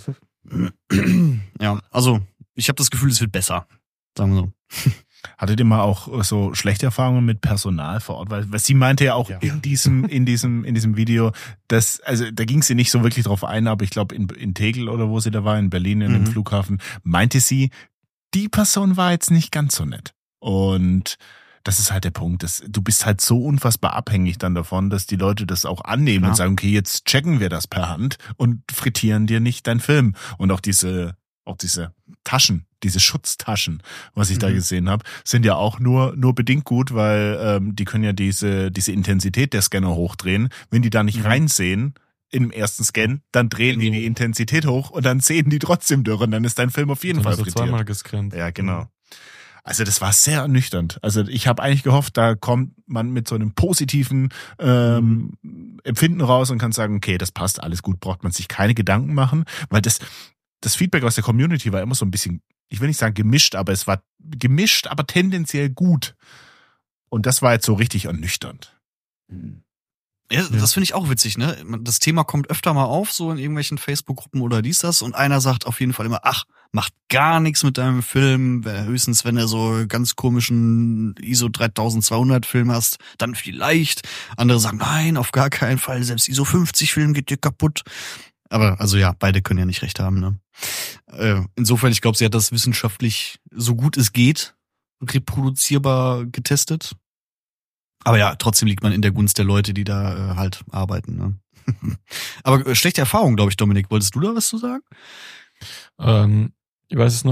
Ja, also ich habe das Gefühl, es wird besser, sagen wir so. Hattet ihr mal auch so schlechte Erfahrungen mit Personal vor Ort? Weil sie meinte ja auch in diesem Video, dass, also da ging sie nicht so wirklich drauf ein, aber ich glaube in Tegel oder wo sie da war, in Berlin, in dem Flughafen, meinte sie, die Person war jetzt nicht ganz so nett. Und das ist halt der Punkt. Du bist halt so unfassbar abhängig dann davon, dass die Leute das auch annehmen und sagen, okay, jetzt checken wir das per Hand und frittieren dir nicht deinen Film. Und auch diese Taschen, diese Schutztaschen, was ich da gesehen habe, sind ja auch nur bedingt gut, weil die können ja diese Intensität der Scanner hochdrehen. Wenn die da nicht reinsehen im ersten Scan, dann drehen die Intensität hoch und dann sehen die trotzdem durch und dann ist dein Film auf jeden Fall frittiert. Zweimal gescannt. Ja, genau. Also das war sehr ernüchternd. Also ich habe eigentlich gehofft, da kommt man mit so einem positiven Empfinden raus und kann sagen, okay, das passt, alles gut, braucht man sich keine Gedanken machen, weil das Feedback aus der Community war immer so ein bisschen, ich will nicht sagen gemischt, aber es war gemischt, aber tendenziell gut. Und das war jetzt so richtig ernüchternd. Ja, das finde ich auch witzig, ne? Das Thema kommt öfter mal auf, so in irgendwelchen Facebook-Gruppen oder das, und einer sagt auf jeden Fall immer, ach, macht gar nichts mit deinem Film, höchstens wenn du so ganz komischen ISO 3200 Film hast, dann vielleicht. Andere sagen, nein, auf gar keinen Fall, selbst ISO 50 Film geht dir kaputt. Aber also ja, beide können ja nicht recht haben, ne? Insofern, ich glaube, sie hat das wissenschaftlich so gut es geht reproduzierbar getestet. Aber ja, trotzdem liegt man in der Gunst der Leute, die da halt arbeiten, ne? Aber schlechte Erfahrung, glaube ich, Dominik. Wolltest du da was zu sagen? Ich weiß es nur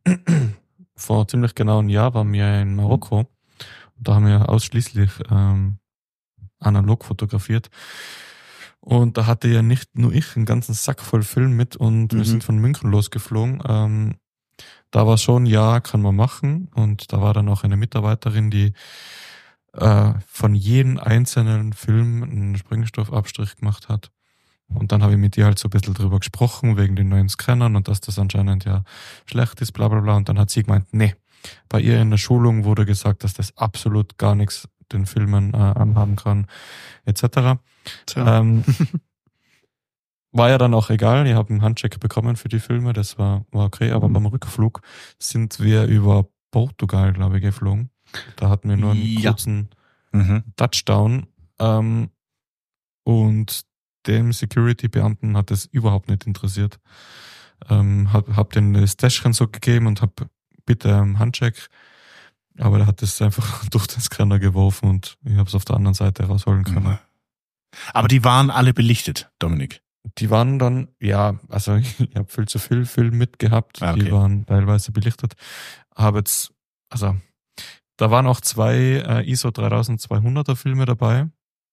vor ziemlich genau einem Jahr waren wir in Marokko. Da haben wir ausschließlich analog fotografiert. Und da hatte ja nicht nur ich einen ganzen Sack voll Film mit und wir sind von München losgeflogen. Da war schon, ja, kann man machen. Und da war dann auch eine Mitarbeiterin, die von jedem einzelnen Film einen Sprengstoffabstrich gemacht hat. Und dann habe ich mit ihr halt so ein bisschen drüber gesprochen, wegen den neuen Scannern und dass das anscheinend ja schlecht ist, bla bla bla. Und dann hat sie gemeint, nee, bei ihr in der Schulung wurde gesagt, dass das absolut gar nichts den Filmen anhaben kann, etc. War ja dann auch egal, ich habe einen Handcheck bekommen für die Filme, das war okay, aber beim Rückflug sind wir über Portugal, glaube ich, geflogen. Da hatten wir nur einen kurzen Touchdown und dem Security-Beamten hat es überhaupt nicht interessiert. Hab den das Täschchen so gegeben und hab bitte einen Handcheck, aber der hat es einfach durch den Scanner geworfen und ich habe es auf der anderen Seite rausholen können. Aber die waren alle belichtet, Dominik? Die waren dann, ja, also ich habe viel zu viel Film mitgehabt, okay. Die waren teilweise belichtet. Habe jetzt, also da waren auch 2 ISO 3200er Filme dabei.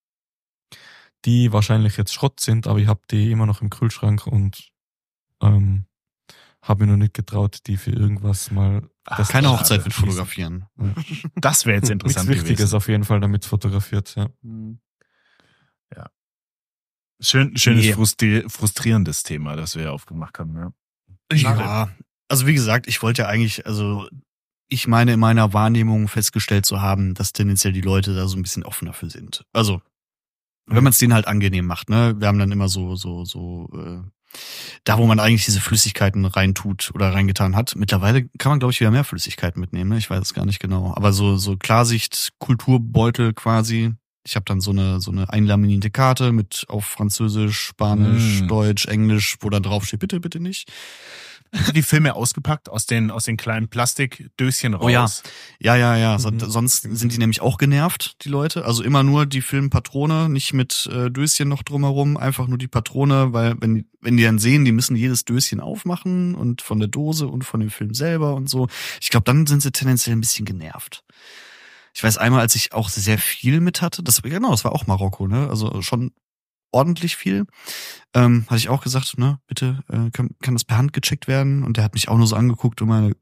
die wahrscheinlich jetzt Schrott sind, aber ich habe die immer noch im Kühlschrank und habe mir noch nicht getraut, die für irgendwas mal... Keine Hochzeit mit fotografieren. Das wäre jetzt interessant Nichts Wichtiges gewesen. auf jeden Fall damit fotografiert, ja. Ja. Schönes, frustrierendes Thema, das wir hier aufgemacht haben. Ja. Ja, also wie gesagt, ich wollte ja eigentlich, ich meine in meiner Wahrnehmung festgestellt zu haben, dass tendenziell die Leute da so ein bisschen offener für sind. Also, wenn man es denen halt angenehm macht, ne? Wir haben dann immer da, wo man eigentlich diese Flüssigkeiten reintut oder reingetan hat. Mittlerweile kann man, glaube ich, wieder mehr Flüssigkeiten mitnehmen, ne? Ich weiß es gar nicht genau. Aber so Klarsicht-Kulturbeutel quasi. Ich habe dann so eine einlaminierte Karte mit auf Französisch, Spanisch, Deutsch, Englisch, wo dann drauf steht, bitte, bitte nicht. Die Filme ausgepackt aus den kleinen Plastikdöschen raus. Oh ja. Sonst sind die nämlich auch genervt, die Leute. Also immer nur die Filmpatrone, nicht mit Döschen noch drumherum, einfach nur die Patrone, weil wenn die dann sehen, die müssen jedes Döschen aufmachen und von der Dose und von dem Film selber und so. Ich glaube, dann sind sie tendenziell ein bisschen genervt. Ich weiß einmal, als ich auch sehr viel mit hatte, das war auch Marokko, ne? Also schon ordentlich viel. Hatte ich auch gesagt, ne, bitte, kann das per Hand gecheckt werden? Und der hat mich auch nur so angeguckt und meine,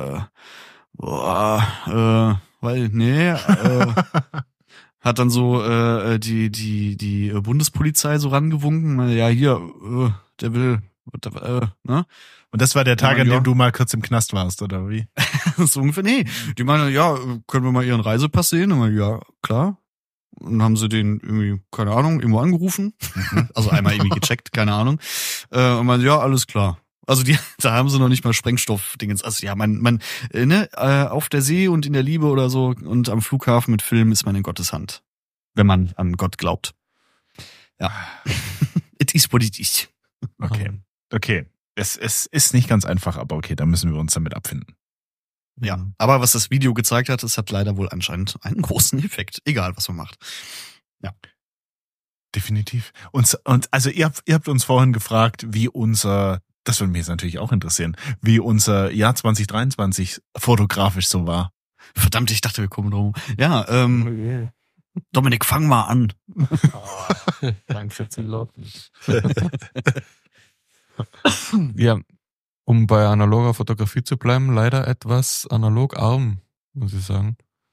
hat dann so die Bundespolizei so rangewunken, meine, ja, hier, der will, ne? Und das war der Tag, an dem du mal kurz im Knast warst, oder wie? So ungefähr, nee. Die meinen, ja, können wir mal ihren Reisepass sehen? Und ja, klar. Und dann haben sie den irgendwie, keine Ahnung, irgendwo angerufen. Also einmal irgendwie gecheckt, keine Ahnung. Und man, ja, alles klar. Also da haben sie noch nicht mal Sprengstoff-Dingens. Also ja, auf der See und in der Liebe oder so und am Flughafen mit Film ist man in Gottes Hand. Wenn man an Gott glaubt. Ja. It is what it is. Okay. Es ist nicht ganz einfach, aber okay, da müssen wir uns damit abfinden. Ja, aber was das Video gezeigt hat, es hat leider wohl anscheinend einen großen Effekt, egal was man macht. Ja. Definitiv. Und also ihr habt uns vorhin gefragt, wie das würde mich jetzt natürlich auch interessieren, wie unser Jahr 2023 fotografisch so war. Verdammt, ich dachte, wir kommen drum. Ja, Dominik, fang mal an. Danke für Leuten. Ja, um bei analoger Fotografie zu bleiben, leider etwas analogarm, muss ich sagen.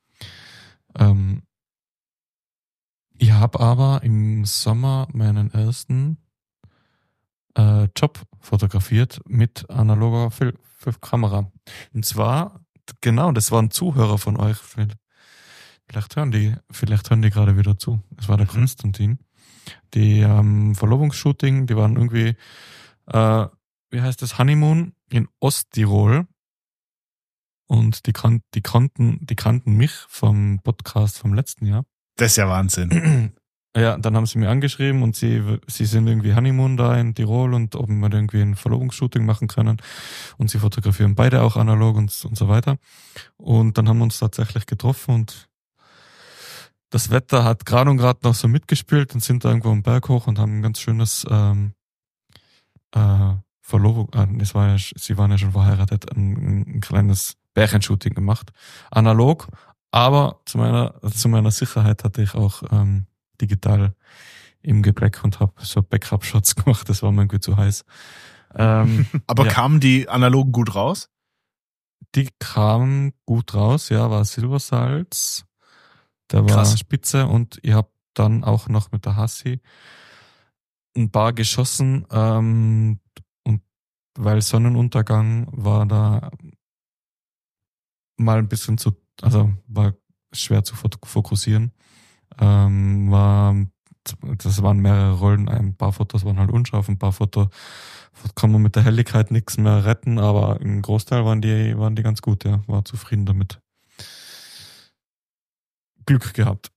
Ich habe aber im Sommer meinen ersten Job fotografiert mit analoger Kamera. Und zwar, genau, das war ein Zuhörer von euch. Vielleicht hören die gerade wieder zu. Das war der Konstantin. Die Verlobungsshooting, die waren irgendwie wie heißt das, Honeymoon in Osttirol und die kannten mich vom Podcast vom letzten Jahr. Das ist ja Wahnsinn. Ja, dann haben sie mir angeschrieben und sie sind irgendwie Honeymoon da in Tirol und ob wir irgendwie ein Verlobungsshooting machen können und sie fotografieren beide auch analog und so weiter. Und dann haben wir uns tatsächlich getroffen und das Wetter hat gerade noch so mitgespielt und sind da irgendwo am Berg hoch und haben ein ganz schönes Verlobung, sie waren ja schon verheiratet, ein kleines Bärchenshooting gemacht. Analog, aber zu meiner Sicherheit hatte ich auch digital im Gepäck und habe so Backup-Shots gemacht, das war mir irgendwie zu heiß. Aber kamen die analogen gut raus? Die kamen gut raus, ja, war Silbersalz, der war spitze und ich habe dann auch noch mit der Hassi ein paar geschossen, und weil Sonnenuntergang war da mal ein bisschen war schwer zu fokussieren. Das waren mehrere Rollen, ein paar Fotos waren halt unscharf, ein paar Fotos kann man mit der Helligkeit nichts mehr retten, aber im Großteil waren die ganz gut, ja, war zufrieden damit. Glück gehabt.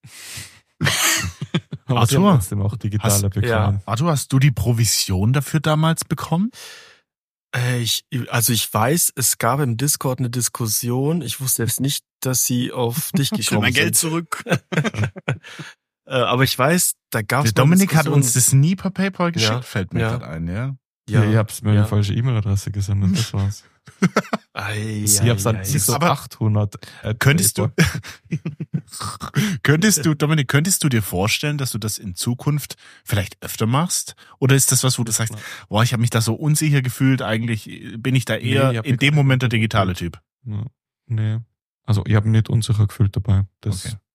Arthur, auch digitale bekommen. Arthur, hast du die Provision dafür damals bekommen? Ich weiß, es gab im Discord eine Diskussion. Ich wusste selbst nicht, dass sie auf dich gekommen sind. Mein Geld zurück. Aber ich weiß, da gab es. Der Dominik hat uns das nie per PayPal geschickt, fällt mir gerade ein, ja. Ja, ihr habt mir eine falsche E-Mail-Adresse gesendet, das war's. Ich hab's dann ISO Aber 800. Könntest du, Dominik, könntest du dir vorstellen, dass du das in Zukunft vielleicht öfter machst? Oder ist das was, wo du sagst, boah, ich habe mich da so unsicher gefühlt, eigentlich bin ich da eher in dem Moment der digitale Typ? Ja, nee. Also ich habe mich nicht unsicher gefühlt dabei. Das. Okay.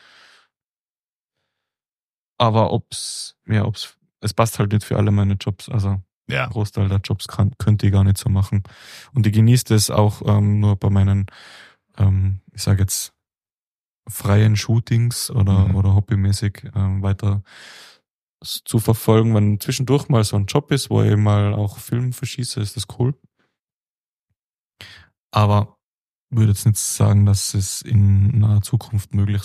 Aber es passt halt nicht für alle meine Jobs. Also Ja. Großteil der Jobs könnte ich gar nicht so machen. Und ich genieße das auch nur bei meinen, ich sage jetzt, freien Shootings oder hobbymäßig weiter zu verfolgen. Wenn zwischendurch mal so ein Job ist, wo ich mal auch Film verschieße, ist das cool. Aber würde jetzt nicht sagen, dass es in naher Zukunft möglich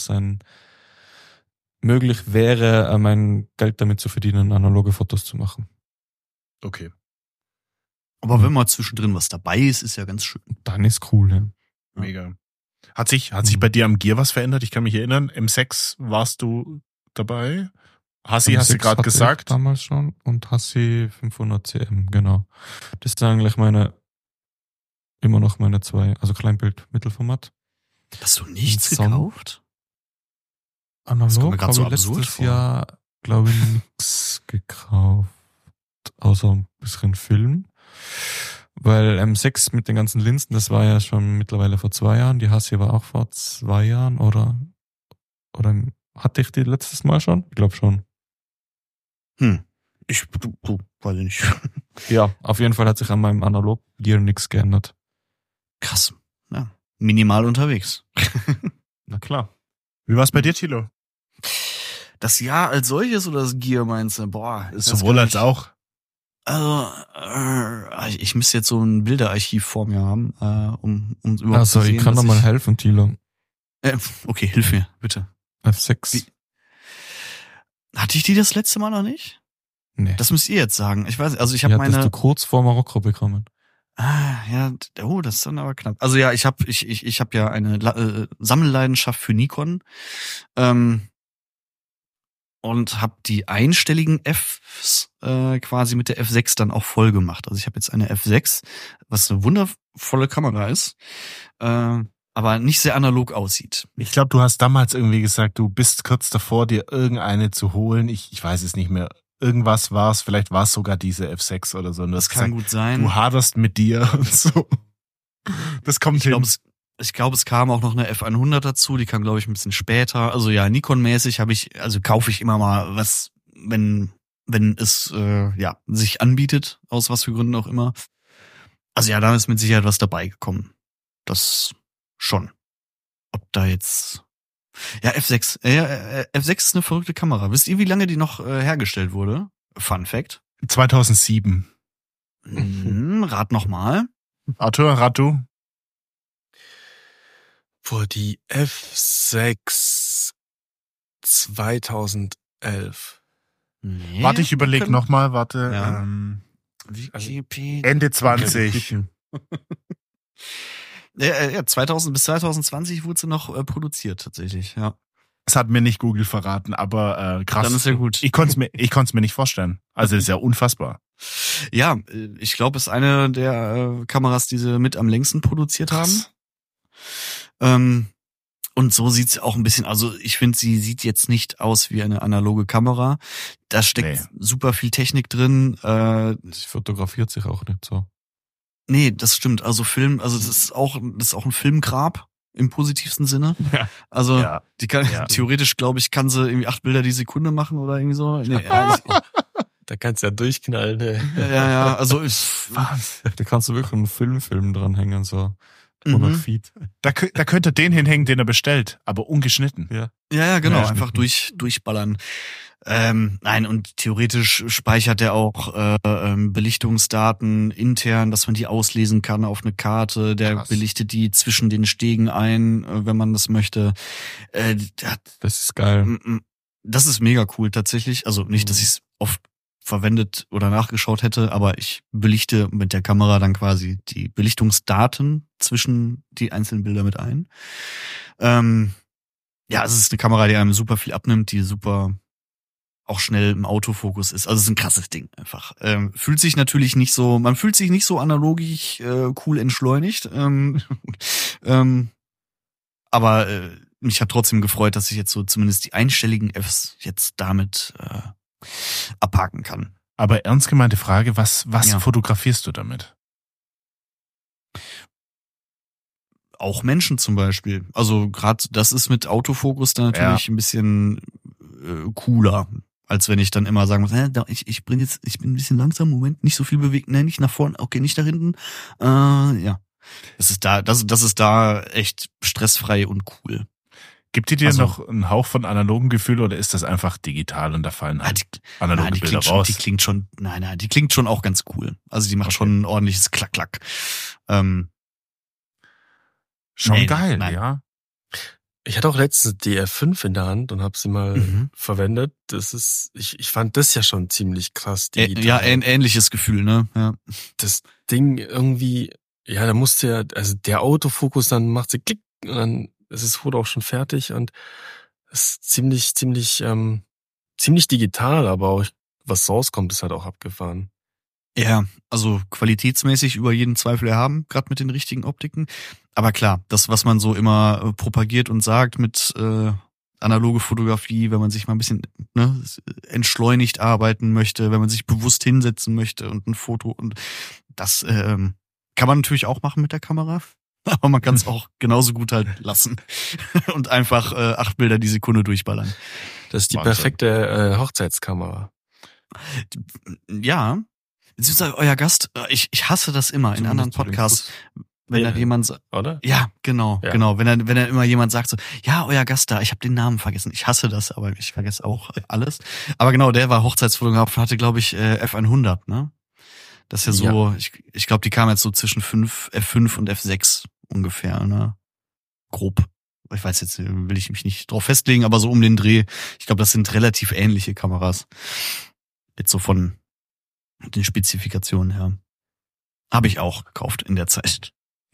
wäre, mein Geld damit zu verdienen, analoge Fotos zu machen. Okay. Aber wenn mal zwischendrin was dabei ist, ist ja ganz schön. Dann ist cool, ja. Mega. Hat sich bei dir am Gear was verändert? Ich kann mich erinnern, M6 warst du dabei. Hassi hast du gerade gesagt. Damals schon und Hassi 500 cm, genau. Das ist eigentlich immer noch meine zwei, also Kleinbild, Mittelformat. Hast du nichts gekauft? Analog habe so ich letztes Jahr, glaube ich, nichts gekauft. Außer ein bisschen Film. Weil M6 mit den ganzen Linsen, das war ja schon mittlerweile vor 2 Jahren. Die Hassi war auch vor 2 Jahren oder hatte ich die letztes Mal schon? Ich glaube schon. Weiß ich nicht. Ja, auf jeden Fall hat sich an meinem Analog-Gear nichts geändert. Krass. Ja. Minimal unterwegs. Na klar. Wie war's bei dir, Thilo? Das Jahr als solches oder das Gear meinst du? Boah. Sowohl als auch. Also, ich müsste jetzt so ein Bilderarchiv vor mir haben, um überhaupt Also, zu sehen, ich kann doch mal helfen, Thilo. Okay, hilf mir, bitte. F6. Hatte ich die das letzte Mal noch nicht? Nee. Das müsst ihr jetzt sagen. Ich weiß, also ich habe hattest du kurz vor Marokko bekommen. Ja, das ist dann aber knapp. Also ja, ich habe ja eine Sammelleidenschaft für Nikon. Und habe die einstelligen Fs quasi mit der F6 dann auch voll gemacht. Also ich habe jetzt eine F6, was eine wundervolle Kamera ist, aber nicht sehr analog aussieht. Ich glaube, du hast damals irgendwie gesagt, du bist kurz davor, dir irgendeine zu holen. Ich weiß es nicht mehr. Irgendwas war es, vielleicht war es sogar diese F6 oder so. Und das kann gut sein. Du haderst mit dir und so. Das kommt hin. Ich glaube, es kam auch noch eine F100 dazu, die kam, glaube ich, ein bisschen später. Also ja, Nikon-mäßig kaufe ich immer mal was, wenn es sich anbietet, aus was für Gründen auch immer. Also ja, da ist mit Sicherheit was dabei gekommen. Das schon. Ob da jetzt... Ja, F6. F6 ist eine verrückte Kamera. Wisst ihr, wie lange die noch hergestellt wurde? Fun Fact. 2007. Rat nochmal. Arthur, rat du. Vor die F6 2011. Nee, Warte, ich überlege nochmal, Ja. Ende 20. Ja, 2000 bis 2020 wurde sie noch produziert, tatsächlich, ja. Das hat mir nicht Google verraten, aber krass. Dann ist ja gut. Ich konnte es mir nicht vorstellen. Also ist ja unfassbar. Ja, ich glaube, es ist eine der Kameras, die sie mit am längsten produziert haben. Und so sieht's auch ein bisschen, also ich finde, sie sieht jetzt nicht aus wie eine analoge Kamera. Da steckt super viel Technik drin. Sie fotografiert sich auch nicht so. Nee, das stimmt. Also das ist auch ein Filmgrab im positivsten Sinne. Ja. Also die kann theoretisch, glaube ich, kann sie irgendwie 8 Bilder die Sekunde machen oder irgendwie so. Nee, da kannst du ja durchknallen. Ne? Ja, also da kannst du wirklich einen Film dranhängen, so 100 Feet. Da könnt ihr den hinhängen, den er bestellt, aber ungeschnitten. Ja, genau, einfach durchballern. Nein, und theoretisch speichert er auch Belichtungsdaten intern, dass man die auslesen kann auf eine Karte. Der belichtet die zwischen den Stegen ein, wenn man das möchte. Das ist geil. Das ist mega cool tatsächlich. Also nicht, dass ich es oft verwendet oder nachgeschaut hätte, aber ich belichte mit der Kamera dann quasi die Belichtungsdaten zwischen die einzelnen Bilder mit ein. Es ist eine Kamera, die einem super viel abnimmt, die super auch schnell im Autofokus ist. Also es ist ein krasses Ding einfach. Fühlt sich natürlich nicht so, man fühlt sich nicht so analogisch cool entschleunigt. Aber mich hat trotzdem gefreut, dass ich jetzt so zumindest die einstelligen Fs jetzt damit abhaken kann. Aber ernst gemeinte Frage, was fotografierst du damit? Auch Menschen zum Beispiel. Also gerade das ist mit Autofokus dann natürlich ein bisschen cooler, als wenn ich dann immer sagen muss, ich bin ein bisschen langsam, Moment, nicht so viel bewegt, nicht nach vorne, okay, nicht nach hinten. Das ist da echt stressfrei und cool. Gibt die dir noch einen Hauch von analogen Gefühl oder ist das einfach digital und da fallen halt analoge Bilder raus? Die klingt schon auch ganz cool. Also die macht schon ein ordentliches Klack-Klack. Schon geil, ja. Ich hatte auch letztens die R5 in der Hand und habe sie mal verwendet. Das ist, ich fand das ja schon ziemlich krass digital. Ja, ein ähnliches Gefühl, ne? Ja. Das Ding irgendwie, ja, da musste ja, also der Autofokus, dann macht sie Klick und dann ist das Foto auch schon fertig und es ist ziemlich digital, aber auch was rauskommt, ist halt auch abgefahren. Ja, also qualitätsmäßig über jeden Zweifel erhaben, gerade mit den richtigen Optiken. Aber klar, das, was man so immer propagiert und sagt mit analoge Fotografie, wenn man sich mal ein bisschen entschleunigt arbeiten möchte, wenn man sich bewusst hinsetzen möchte und ein Foto und das kann man natürlich auch machen mit der Kamera. Aber man kann es auch genauso gut halt lassen und einfach 8 Bilder die Sekunde durchballern. Das ist die perfekte Hochzeitskamera. Ja. Beziehungsweise euer Gast, ich hasse das immer in anderen Podcasts, wenn da jemand sagt, oder? Ja, genau. Wenn er immer jemand sagt so, ja, euer Gast da, ich habe den Namen vergessen. Ich hasse das, aber ich vergesse auch alles. Aber genau, der war Hochzeitsfotograf, hatte glaube ich F100, ne? Das ist ja so, ich glaube, die kam jetzt so zwischen F5 und F6 ungefähr, ne? Grob. Ich weiß jetzt, will ich mich nicht drauf festlegen, aber so um den Dreh. Ich glaube, das sind relativ ähnliche Kameras. Jetzt so von den Spezifikationen her. Habe ich auch gekauft in der Zeit.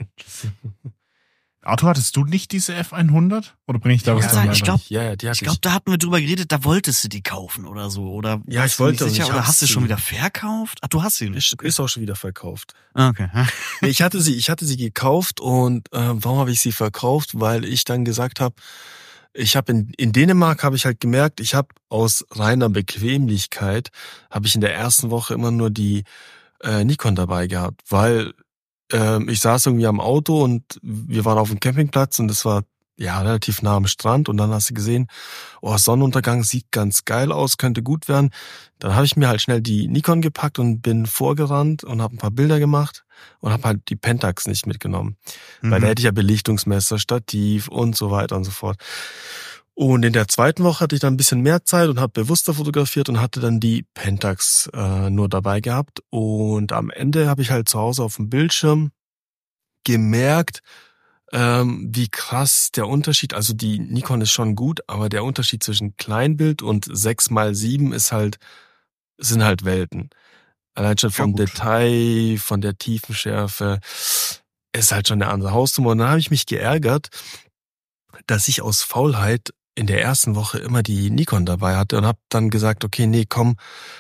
Arthur, hattest du nicht diese F100? Oder bringe ich da was sagen? Ich glaube, ich da hatten wir drüber geredet, da wolltest du die kaufen oder so. Oder ja, ich wollte sicher, oder hast du schon wieder verkauft? Ach, du hast sie nicht. Ist auch schon wieder verkauft. Okay. Ich hatte sie gekauft und warum habe ich sie verkauft? Weil ich dann gesagt habe, ich habe in Dänemark habe ich halt gemerkt, ich habe aus reiner Bequemlichkeit habe ich in der ersten Woche immer nur die Nikon dabei gehabt, weil ich saß irgendwie am Auto und wir waren auf dem Campingplatz und es war ja relativ nah am Strand und dann hast du gesehen, oh, Sonnenuntergang sieht ganz geil aus, könnte gut werden. Dann habe ich mir halt schnell die Nikon gepackt und bin vorgerannt und habe ein paar Bilder gemacht und habe halt die Pentax nicht mitgenommen, weil da hätte ich ja Belichtungsmesser, Stativ und so weiter und so fort. Und in der zweiten Woche hatte ich dann ein bisschen mehr Zeit und habe bewusster fotografiert und hatte dann die Pentax nur dabei gehabt. Und am Ende habe ich halt zu Hause auf dem Bildschirm gemerkt, wie krass der Unterschied, also die Nikon ist schon gut, aber der Unterschied zwischen Kleinbild und 6x7 sind halt Welten. Allein schon vom Detail, von der Tiefenschärfe, ist halt schon eine andere Hausnummer. Und dann habe ich mich geärgert, dass ich aus Faulheit in der ersten Woche immer die Nikon dabei hatte und habe dann gesagt, okay, nee, komm,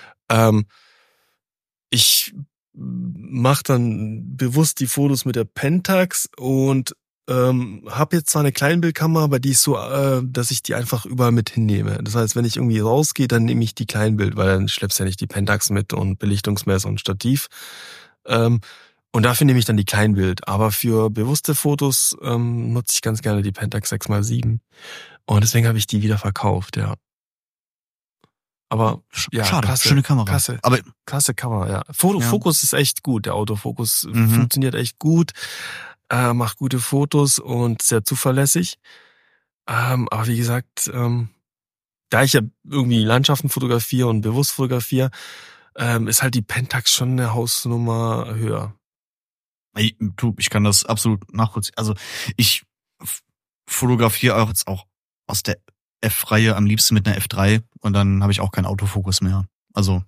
ich mache dann bewusst die Fotos mit der Pentax und habe jetzt zwar eine Kleinbildkamera, aber die ist so, dass ich die einfach überall mit hinnehme. Das heißt, wenn ich irgendwie rausgehe, dann nehme ich die Kleinbild, weil dann schleppst du ja nicht die Pentax mit und Belichtungsmesser und Stativ. Und dafür nehme ich dann die Kleinbild. Aber für bewusste Fotos nutze ich ganz gerne die Pentax 6x7. Und deswegen habe ich die wieder verkauft, ja. Aber ja, schade, klasse, schöne Kamera. Klasse Kamera, ja. Fokus ist echt gut. Der Autofokus funktioniert echt gut, macht gute Fotos und sehr zuverlässig. Aber wie gesagt, da ich ja irgendwie Landschaften fotografiere und bewusst fotografiere, ist halt die Pentax schon eine Hausnummer höher. Ich kann das absolut nachvollziehen. Also ich fotografiere auch jetzt auch aus der F-Reihe am liebsten mit einer F3 und dann habe ich auch keinen Autofokus mehr. Also,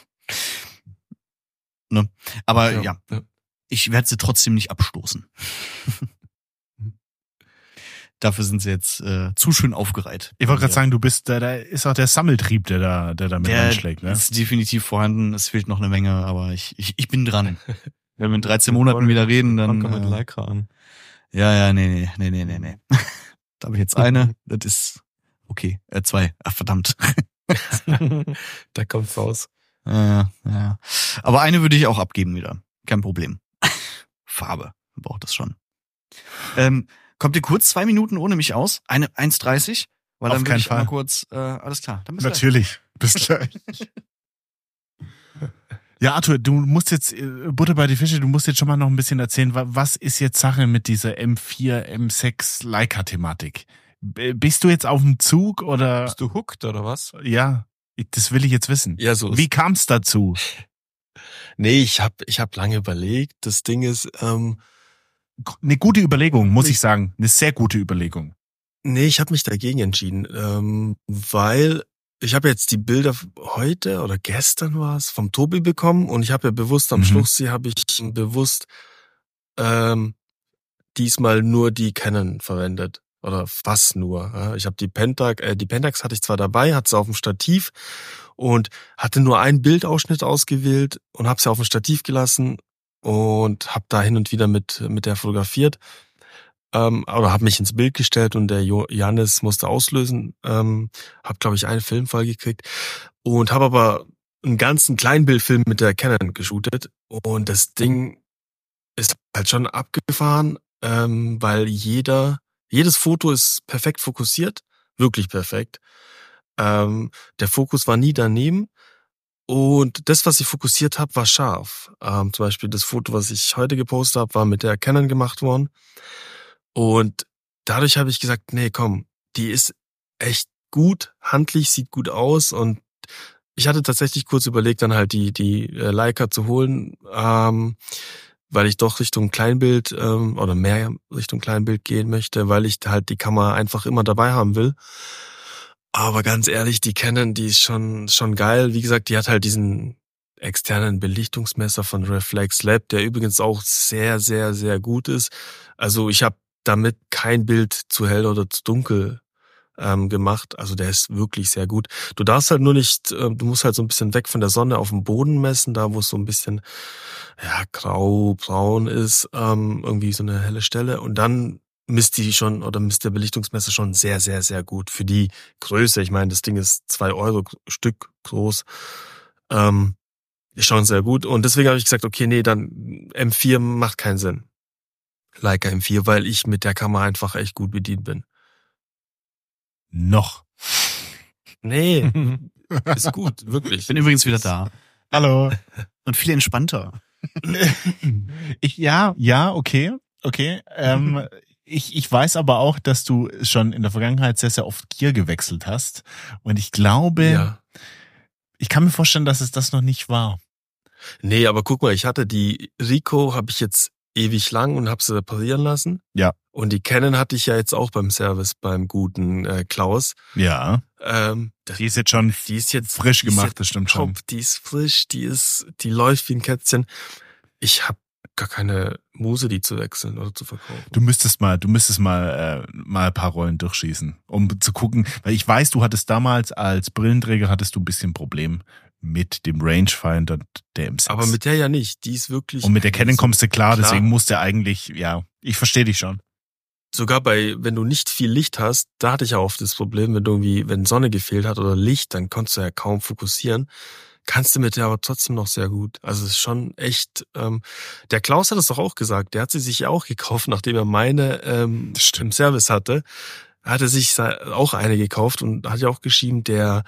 ne? Aber ja. Ich werde sie trotzdem nicht abstoßen. Dafür sind sie jetzt zu schön aufgereiht. Ich wollte gerade sagen, da ist auch der Sammeltrieb, der da mit anschlägt. Ne? Ist definitiv vorhanden. Es fehlt noch eine Menge, aber ich bin dran. Wenn wir in 13 Monaten wieder reden, dann. Mit Leica an. Ja, nee. Da habe ich jetzt eine. Das ist okay. 2. Ach, verdammt. Da kommt's raus. Ja. Aber eine würde ich auch abgeben wieder. Kein Problem. Farbe. Braucht das schon. Kommt ihr kurz 2 Minuten ohne mich aus? 1:30? Weil Auf dann keinen will ich Fall. mal kurz, alles klar. Dann bis Natürlich. Bis gleich. Ja, Arthur, du musst jetzt, Butter bei die Fische, du musst jetzt schon mal noch ein bisschen erzählen, was ist jetzt Sache mit dieser M4, M6 Leica-Thematik? Bist du jetzt auf dem Zug oder? Bist du hooked oder was? Ja, das will ich jetzt wissen. Ja, so. Wie kam es dazu? Nee, ich hab lange überlegt. Das Ding ist, Eine gute Überlegung, muss ich sagen. Eine sehr gute Überlegung. nee, ich habe mich dagegen entschieden, weil ich habe jetzt die Bilder heute oder gestern war es vom Tobi bekommen und ich habe ja bewusst am Schluss, habe ich bewusst diesmal nur die Canon verwendet oder fast nur. Ja. Ich habe die Pentax hatte ich zwar dabei, hatte sie auf dem Stativ und hatte nur einen Bildausschnitt ausgewählt und habe sie auf dem Stativ gelassen und habe da hin und wieder mit der fotografiert. Oder habe mich ins Bild gestellt und der Janis musste auslösen. Habe, glaube ich, einen Film vollgekriegt und habe aber einen ganzen Kleinbildfilm mit der Canon geshootet. Und das Ding ist halt schon abgefahren, weil jedes Foto ist perfekt fokussiert, wirklich perfekt. Der Fokus war nie daneben. Und das, was ich fokussiert habe, war scharf. Zum Beispiel das Foto, was ich heute gepostet habe, war mit der Canon gemacht worden. Und dadurch habe ich gesagt, nee, komm, die ist echt gut, handlich, sieht gut aus. Und ich hatte tatsächlich kurz überlegt, dann halt die Leica zu holen, weil ich doch Richtung Kleinbild oder mehr Richtung Kleinbild gehen möchte, weil ich halt die Kamera einfach immer dabei haben will. Aber ganz ehrlich, die Canon, die ist schon geil. Wie gesagt, die hat halt diesen externen Belichtungsmesser von Reflex Lab, der übrigens auch sehr, sehr, sehr gut ist. Also ich habe damit kein Bild zu hell oder zu dunkel gemacht. Also der ist wirklich sehr gut. Du darfst halt nur nicht, du musst halt so ein bisschen weg von der Sonne auf dem Boden messen, da wo es so ein bisschen grau, braun ist, irgendwie so eine helle Stelle. Und dann misst der Belichtungsmesser schon sehr, sehr, sehr gut. Für die Größe, ich meine, das Ding ist 2 € Stück groß, ist schon sehr gut. Und deswegen habe ich gesagt, okay, nee, dann M4 macht keinen Sinn. Leica M4, weil ich mit der Kamera einfach echt gut bedient bin. Noch. Nee, ist gut, wirklich. Ich bin übrigens wieder da. Hallo. Und viel entspannter. Okay. Ich weiß aber auch, dass du schon in der Vergangenheit sehr, sehr oft Gear gewechselt hast. Und ich glaube, ich kann mir vorstellen, dass es das noch nicht war. Nee, aber guck mal, ich hatte die Ricoh, habe ich jetzt ewig lang und habe sie reparieren lassen. Ja. Und die Canon hatte ich ja jetzt auch beim Service, beim guten Klaus. Ja. Die ist jetzt schon frisch gemacht, das stimmt schon. Die ist frisch, die läuft wie ein Kätzchen. Ich habe gar keine Muse, die zu wechseln oder zu verkaufen. Du müsstest mal ein paar Rollen durchschießen, um zu gucken, weil ich weiß, du hattest damals als Brillenträger du ein bisschen Problem mit dem Rangefinder der M6. Aber mit der ja nicht, die ist wirklich... Und mit der Canon kommst du klar, deswegen musst du eigentlich, ich verstehe dich schon. Sogar wenn du nicht viel Licht hast, da hatte ich ja oft das Problem, wenn Sonne gefehlt hat oder Licht, dann konntest du ja kaum fokussieren. Kannst du mit der aber trotzdem noch sehr gut. Also es ist schon echt, der Klaus hat es doch auch gesagt, der hat sie sich ja auch gekauft, nachdem er meine im Service hatte. Hat er sich auch eine gekauft und hat ja auch geschrieben, der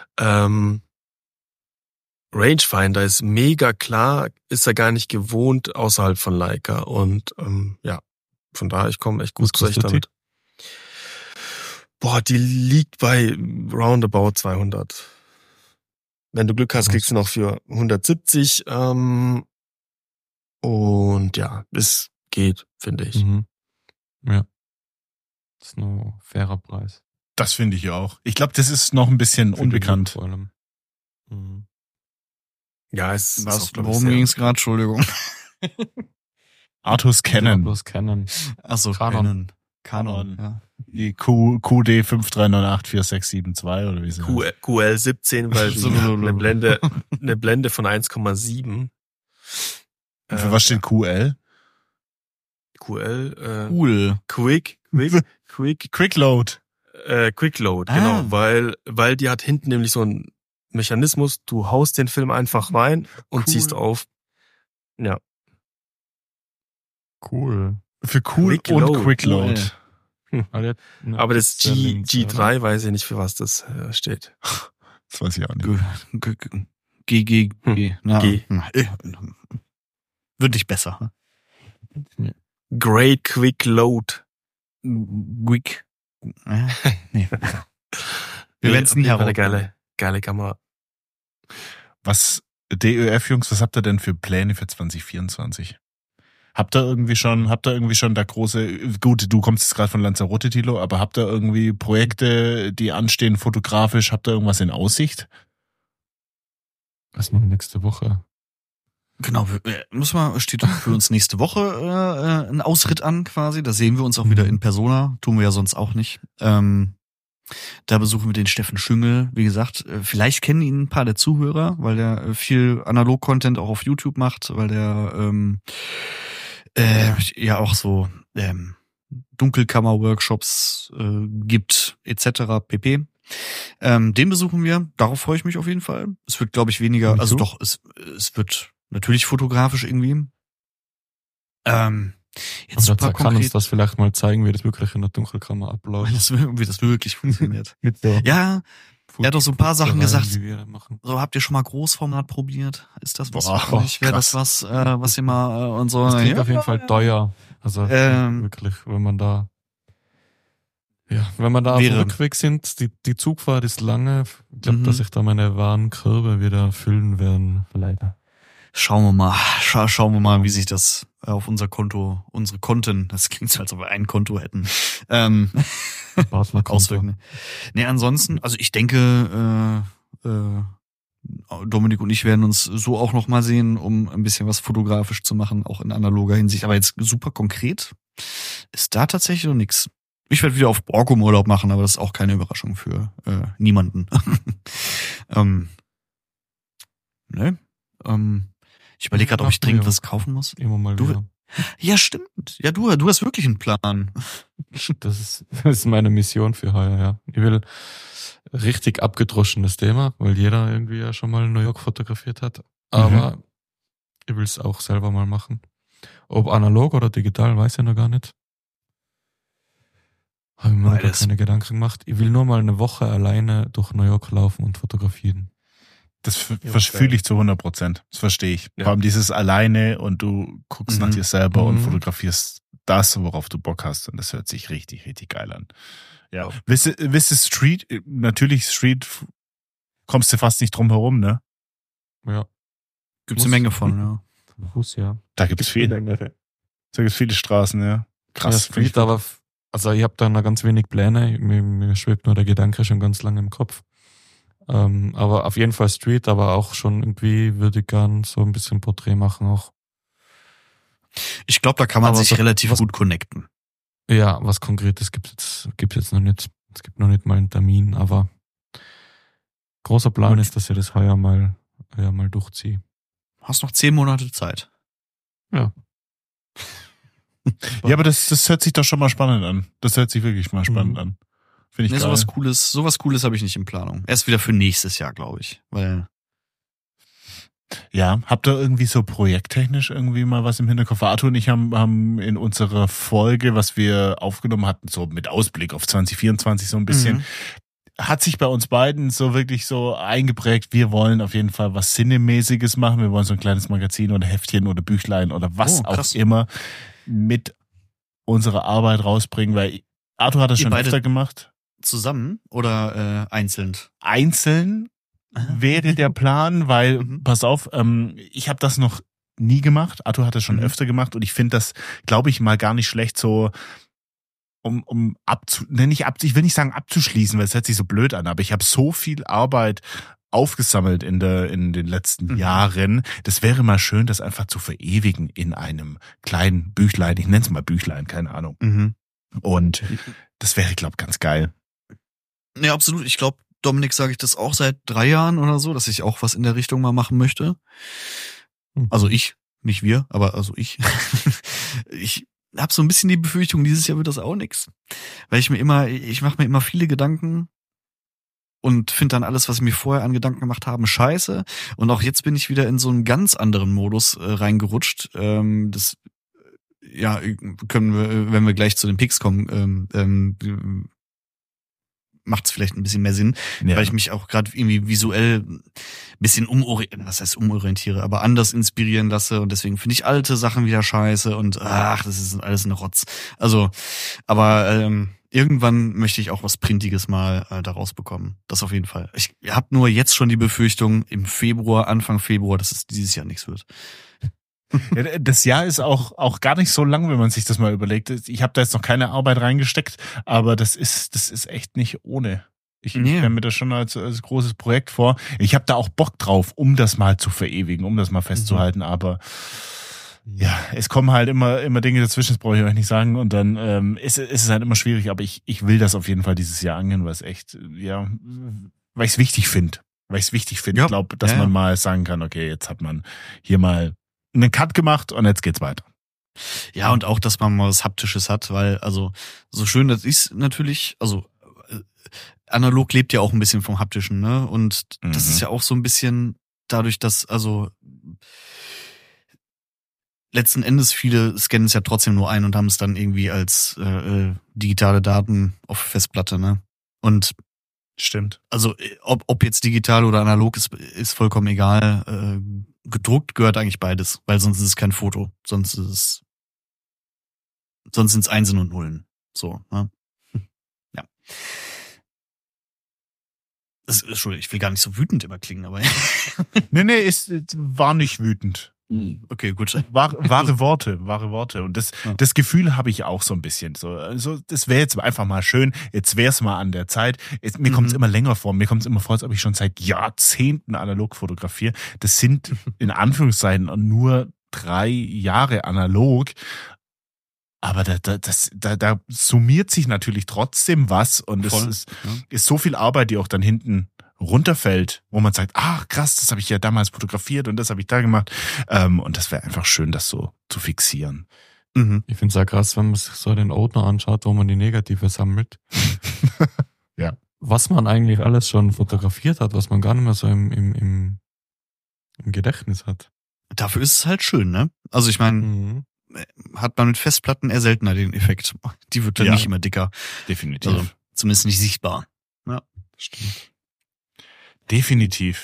Rangefinder ist mega klar, ist er gar nicht gewohnt außerhalb von Leica und von daher, ich komme echt gut zurecht damit. Boah, die liegt bei roundabout 200. Wenn du Glück hast, kriegst du noch für 170. Und ja, es geht, finde ich. Mhm. Ja. Das ist nur fairer Preis. Das finde ich auch. Ich glaube, das ist noch ein bisschen unbekannt. Vor allem. Mhm. Ja, es ist auch, Worum ging es gerade? Entschuldigung. Arthurs Canon. Bloß Canon. Achso, Canon. Canon. Canon, ja. Die QD 53984672 oder wie sie heißt. QL 17, weil eine Blende von 1,7. Für was steht QL? QL, Cool. Quick Load. Quick Load, genau, weil die hat hinten nämlich so einen Mechanismus, du haust den Film einfach rein und ziehst auf. Ja. Cool. Für cool Quick und Load. Quick Load. Aber das G3 weiß ich nicht, für was das steht. Das weiß ich auch nicht. G. G. Wird nicht besser. Great Quick Load. Quick. Nee. Wir werden es nie eine heraus. geile Kamera. Was, DÖF-Jungs, was habt ihr denn für Pläne für 2024? Habt ihr irgendwie schon da große, gut, du kommst jetzt gerade von Lanzarote, Thilo, aber habt ihr irgendwie Projekte, die anstehen, fotografisch, habt ihr irgendwas in Aussicht? Was machen wir nächste Woche? Genau, steht für uns nächste Woche ein Ausritt an quasi. Da sehen wir uns auch wieder in Persona. Tun wir ja sonst auch nicht. Da besuchen wir den Steffen Schüngel. Wie gesagt, vielleicht kennen ihn ein paar der Zuhörer, weil der viel Analog-Content auch auf YouTube macht, weil der ja auch so Dunkelkammer-Workshops gibt etc. pp. Den besuchen wir. Darauf freue ich mich auf jeden Fall. Es wird, glaube ich, weniger, also doch, es wird natürlich fotografisch irgendwie. Jetzt super kann konkret. uns das vielleicht mal zeigen, wie das wirklich in der Dunkelkammer abläuft. Wie das wirklich funktioniert. Mit so Ja, er hat doch so ein paar Sachen gesagt. Wie wir das machen. So, habt ihr schon mal Großformat probiert? Ist das was Boah, für euch? Wäre das krass. was ihr mal und so? Das klingt auf jeden Fall teuer. Also wirklich, wenn man da auf dem Rückweg sind, die Zugfahrt ist lange. Ich glaube, dass sich da meine Warenkörbe wieder füllen werden. Leider. Schauen wir mal, wie sich das auf unsere Konten, das klingt so, als ob wir ein Konto hätten, auswirken. Nee, ansonsten, also ich denke, Dominik und ich werden uns so auch noch mal sehen, um ein bisschen was fotografisch zu machen, auch in analoger Hinsicht. Aber jetzt super konkret ist da tatsächlich noch nichts. Ich werde wieder auf Borkum Urlaub machen, aber das ist auch keine Überraschung für niemanden. Ne? Ich überlege gerade, ob ich dringend was kaufen muss. Immer mal wieder. Ja, stimmt. Ja, du hast wirklich einen Plan. Das ist meine Mission für heuer, ja. Ich will richtig abgedroschenes Thema, weil jeder irgendwie ja schon mal in New York fotografiert hat. Aber ich will es auch selber mal machen. Ob analog oder digital, weiß ich noch gar nicht. Habe mir noch keine Gedanken gemacht. Ich will nur mal eine Woche alleine durch New York laufen und fotografieren. Das fühle ich zu 100%. Das verstehe ich. Ja. Vor allem dieses alleine und du guckst nach dir selber und fotografierst das, worauf du Bock hast. Und das hört sich richtig, richtig geil an. Ja. Wisst ihr Street, natürlich Street, kommst du fast nicht drum herum, ne? Ja. Gibt's eine Menge von, ja. Fuß, ja. Da gibt's viele. Da gibt's viele Straßen, ja. Krass. Ja, Street, aber also ich habe da noch ganz wenig Pläne. Mir schwebt nur der Gedanke schon ganz lange im Kopf. Aber auf jeden Fall Street, aber auch schon irgendwie würde ich gern so ein bisschen Porträt machen auch. Ich glaube, da kann man sich relativ gut connecten. Ja, was Konkretes gibt's jetzt noch nicht. Es gibt noch nicht mal einen Termin, aber großer Plan ist, dass ich das heuer mal durchziehe. Hast noch 10 Monate Zeit. Ja. Ja, aber das hört sich doch schon mal spannend an. Das hört sich wirklich mal spannend an. Finde ich geil. Sowas Cooles habe ich nicht in Planung. Erst wieder für nächstes Jahr, glaube ich. Weil ja, habt ihr irgendwie so projekttechnisch irgendwie mal was im Hinterkopf? Arthur und ich haben in unserer Folge, was wir aufgenommen hatten, so mit Ausblick auf 2024 so ein bisschen, hat sich bei uns beiden so wirklich so eingeprägt, wir wollen auf jeden Fall was Cinemäßiges machen. Wir wollen so ein kleines Magazin oder Heftchen oder Büchlein oder was auch immer mit unserer Arbeit rausbringen, weil Arthur hat das schon öfter gemacht. Zusammen oder einzeln? Einzeln wäre der Plan, weil, pass auf, ich habe das noch nie gemacht. Arthur hat das schon öfter gemacht und ich finde das, glaube ich, mal gar nicht schlecht so, ich will nicht sagen abzuschließen, weil es hört sich so blöd an, aber ich habe so viel Arbeit aufgesammelt in den letzten Jahren. Das wäre mal schön, das einfach zu verewigen in einem kleinen Büchlein. Ich nenne es mal Büchlein, keine Ahnung. Und das wäre, glaube ich, ganz geil. Ja, absolut. Ich glaube, Dominik sage ich das auch seit 3 Jahren oder so, dass ich auch was in der Richtung mal machen möchte. Also ich, nicht wir, aber also ich. Ich habe so ein bisschen die Befürchtung, dieses Jahr wird das auch nix. Weil ich mache mir immer viele Gedanken und finde dann alles, was ich mir vorher an Gedanken gemacht habe, scheiße. Und auch jetzt bin ich wieder in so einen ganz anderen Modus reingerutscht. Das können wir, wenn wir gleich zu den Picks kommen, macht es vielleicht ein bisschen mehr Sinn, weil ich mich auch gerade irgendwie visuell ein bisschen umorientiere, aber anders inspirieren lasse und deswegen finde ich alte Sachen wieder scheiße und das ist alles ein Rotz. Also, aber irgendwann möchte ich auch was Printiges mal daraus bekommen. Das auf jeden Fall. Ich habe nur jetzt schon die Befürchtung, Anfang Februar, dass es dieses Jahr nichts wird. Ja, das Jahr ist auch gar nicht so lang, wenn man sich das mal überlegt. Ich habe da jetzt noch keine Arbeit reingesteckt, aber das ist echt nicht ohne. Ich stelle mir das schon als großes Projekt vor. Ich habe da auch Bock drauf, um das mal zu verewigen, um das mal festzuhalten, aber ja, es kommen halt immer Dinge dazwischen, das brauche ich euch nicht sagen, und dann ist es halt immer schwierig, aber ich will das auf jeden Fall dieses Jahr angehen, weil es echt, weil ich es wichtig finde. Ich glaube, dass man mal sagen kann, okay, jetzt hat man hier mal einen Cut gemacht und jetzt geht's weiter. Ja, und auch, dass man mal was Haptisches hat, weil, also, so schön das ist natürlich, also, analog lebt ja auch ein bisschen vom Haptischen, ne? Und das ist ja auch so ein bisschen dadurch, dass, also, letzten Endes viele scannen es ja trotzdem nur ein und haben es dann irgendwie als digitale Daten auf Festplatte, ne? Und stimmt. Also, ob jetzt digital oder analog ist vollkommen egal. Gedruckt gehört eigentlich beides, weil sonst ist es kein Foto. Sonst sind es Einsen und Nullen. So, ne? Ja. Entschuldigung, ich will gar nicht so wütend immer klingen, aber. Nee, war nicht wütend. Okay, gut. Wahre Worte. Und das Gefühl habe ich auch so ein bisschen. So, also das wäre jetzt einfach mal schön. Jetzt wäre es mal an der Zeit. Mir kommt es immer länger vor. Mir kommt es immer vor, als ob ich schon seit Jahrzehnten analog fotografiere. Das sind in Anführungszeichen nur 3 Jahre analog. Aber da summiert sich natürlich trotzdem was. Und es ist so viel Arbeit, die auch dann hinten runterfällt, wo man sagt, krass, das habe ich ja damals fotografiert und das habe ich da gemacht. Und das wäre einfach schön, das so zu fixieren. Ich finde es ja krass, wenn man sich so den Ordner anschaut, wo man die Negative sammelt. Ja. Was man eigentlich alles schon fotografiert hat, was man gar nicht mehr so im Gedächtnis hat. Dafür ist es halt schön, ne? Also ich meine, hat man mit Festplatten eher seltener den Effekt. Die wird dann nicht immer dicker. Definitiv. Also zumindest nicht sichtbar. Ja, stimmt. Definitiv.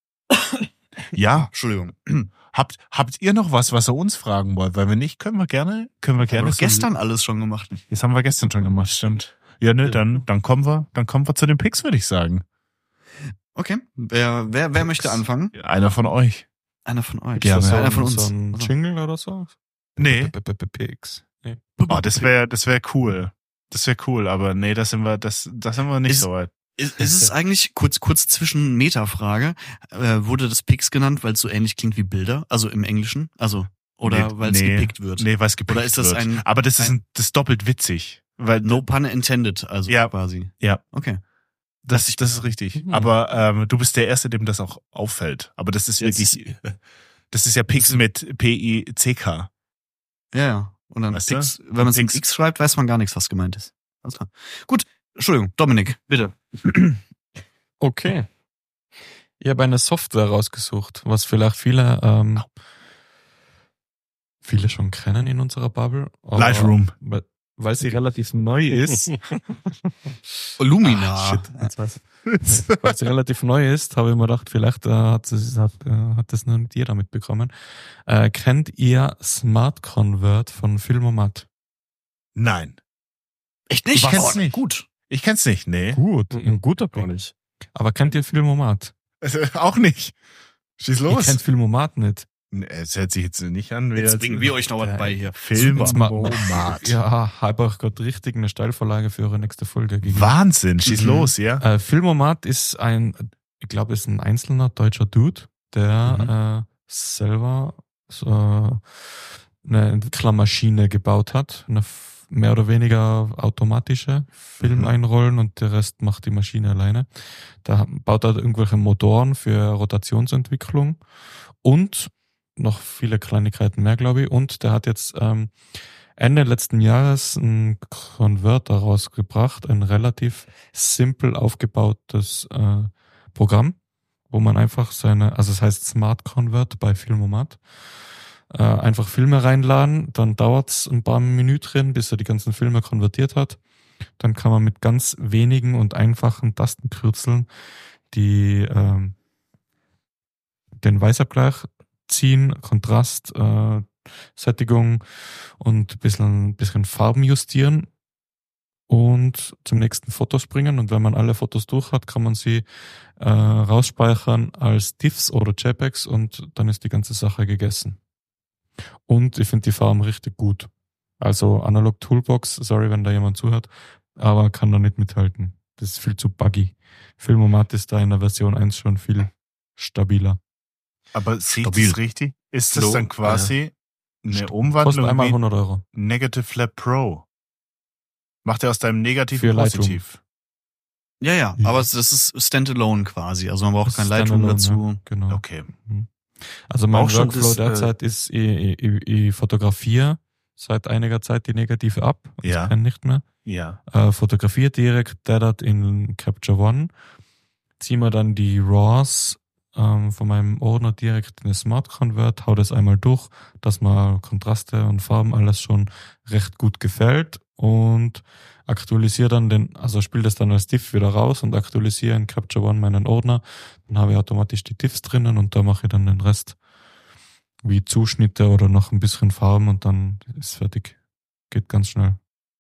Ja. Entschuldigung. Habt ihr noch was ihr uns fragen wollt? Weil wenn nicht, können wir gerne. Haben wir gestern alles schon gemacht. Das haben wir gestern schon gemacht, stimmt. Ja, ne, dann kommen wir zu den Picks, würde ich sagen. Okay. Wer möchte anfangen? Einer von euch. Einer von euch. Gerne. Einer von uns. So ein Jingle oder so? Nee. Picks. Nee. Oh, das wäre cool. Das wäre cool, aber nee, das sind wir nicht so weit. Ist es eigentlich, kurz zwischen Metafrage, wurde das Picks genannt, weil es so ähnlich klingt wie Bilder, also im Englischen? Also, oder weil es gepickt wird? Nee, weil es gepickt wird. Oder ist das aber das ist doppelt witzig. Weil no pun intended, also quasi. Ja. Okay. Das ist richtig. Aber du bist der Erste, dem das auch auffällt. Aber das ist wirklich, das ist ja Picks mit P-I-C-K. Ja. Und dann weißt Picks, wenn man es mit X schreibt, weiß man gar nichts, was gemeint ist. Alles klar. Gut. Entschuldigung, Dominik, bitte. Okay. Ich habe eine Software rausgesucht, was vielleicht viele schon kennen in unserer Bubble. Lightroom. Weil sie relativ neu ist. Lumina. Weil sie relativ neu ist, habe ich mir gedacht, vielleicht hat das noch nicht jeder mitbekommen. Kennt ihr Smart Convert von Filmomat? Nein. Echt nicht? Ich kenn's nicht. Gut. Ich kenn's nicht, nee. Gut, ein guter Pick. Nicht. Aber kennt ihr Filmomat? Auch nicht. Schieß los. Ich kennt Filmomat nicht. Es hört sich jetzt nicht an. Jetzt bringen wir euch noch was bei hier. Filmomat. Ja, habe auch gerade richtig eine Steilvorlage für eure nächste Folge gegeben. Wahnsinn, schieß los, ja. Filmomat ist ich glaube, ist ein einzelner deutscher Dude, der selber so eine Entwicklermaschine gebaut hat. mehr oder weniger automatische Film einrollen und der Rest macht die Maschine alleine. Da baut er irgendwelche Motoren für Rotationsentwicklung und noch viele Kleinigkeiten mehr, glaube ich. Und der hat jetzt Ende letzten Jahres einen Converter rausgebracht, ein relativ simpel aufgebautes Programm, wo man einfach also es heißt Smart Convert bei Filmomat, einfach Filme reinladen, dann dauert's ein paar Minütchen, bis er die ganzen Filme konvertiert hat. Dann kann man mit ganz wenigen und einfachen Tastenkürzeln den Weißabgleich ziehen, Kontrast, Sättigung und ein bisschen Farben justieren und zum nächsten Foto springen. Und wenn man alle Fotos durch hat, kann man sie rausspeichern als TIFFs oder JPEGs und dann ist die ganze Sache gegessen. Und ich finde die Farben richtig gut. Also Analog Toolbox, sorry, wenn da jemand zuhört, aber kann da nicht mithalten. Das ist viel zu buggy. Filmomat ist da in der Version 1 schon viel stabiler. Aber sieht das richtig? Ist das dann quasi eine Umwandlung kostet einmal 100 Euro. Negative Lab Pro? Macht er aus deinem Negativ für positiv? Ja, aber das ist Standalone quasi. Also man braucht kein Lightroom dazu. Ja, genau. Okay. Also mein Workflow derzeit ist, ich fotografiere seit einiger Zeit die Negative ab. Ja. Ich kann nicht mehr. Ja. Fotografiere direkt Dadat in Capture One. Zieh mir dann die RAWs von meinem Ordner direkt in den Smart Convert, hau das einmal durch, dass mir Kontraste und Farben alles schon recht gut gefällt und aktualisiere dann spiele das dann als TIFF wieder raus und aktualisiere in Capture One meinen Ordner. Dann habe ich automatisch die TIFFs drinnen und da mache ich dann den Rest wie Zuschnitte oder noch ein bisschen Farben und dann ist fertig. Geht ganz schnell.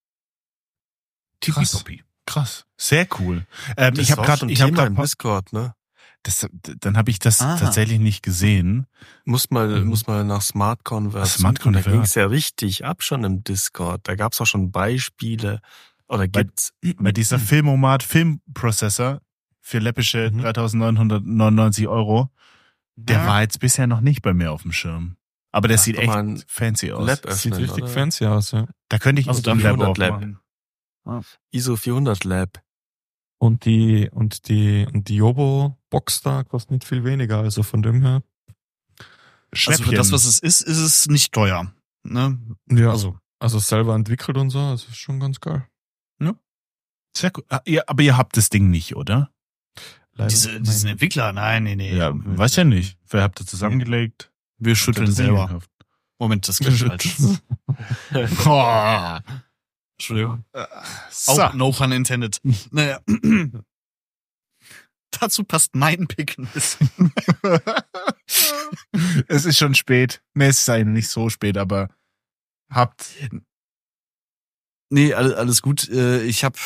Krass. Sehr cool. Ich habe gerade im Discord, ne? Dann habe ich das tatsächlich nicht gesehen. Muss mal nach Smart Convert. Smart Convert. Da ging es ja richtig ab schon im Discord. Da gab es auch schon Beispiele. Oder gibt's? Bei dieser Filmomat Filmprozessor für läppische 3.999 Euro, der war jetzt bisher noch nicht bei mir auf dem Schirm. Aber der sieht echt fancy aus. Lab öffnen, sieht richtig oder? fancy aus, ja. Da könnte ich also ein Lab Lab machen. ISO 400 Lab. Und die Jobo-Box da kostet nicht viel weniger, also von dem her. Also für das, was es ist es nicht teuer. Ne? Ja, also selber entwickelt und so, also ist schon ganz geil. Ja. Sehr gut. Aber ihr habt das Ding nicht, oder? Diesen Entwickler? Nein, nee. Ja, weiß ja nicht. Wer habt ihr zusammengelegt? Wir schütteln selber. Moment, das geht halt. Entschuldigung. So. Auch no pun intended. Naja. Dazu passt mein Pick ein bisschen. Es ist schon spät. Ne, es ist eigentlich nicht so spät, aber Nee, alles gut. Ich hab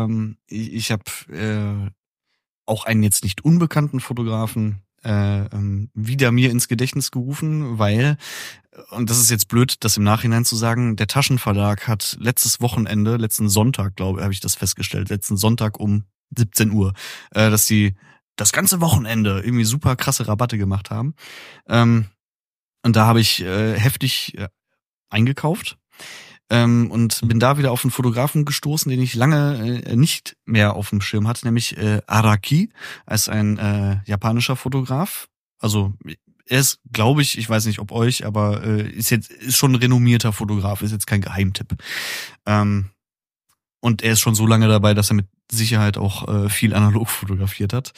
auch einen jetzt nicht unbekannten Fotografen wieder mir ins Gedächtnis gerufen, weil, und das ist jetzt blöd, das im Nachhinein zu sagen, der Taschenverlag hat letzten Sonntag, glaube ich, habe ich das festgestellt, letzten Sonntag um 17 Uhr, dass die das ganze Wochenende irgendwie super krasse Rabatte gemacht haben. Und da habe ich heftig eingekauft. Und bin da wieder auf einen Fotografen gestoßen, den ich lange nicht mehr auf dem Schirm hatte, nämlich Araki, als ein japanischer Fotograf. Also er ist, glaube ich weiß nicht ob euch, aber ist schon ein renommierter Fotograf, ist jetzt kein Geheimtipp. Und er ist schon so lange dabei, dass er mit Sicherheit auch viel analog fotografiert hat.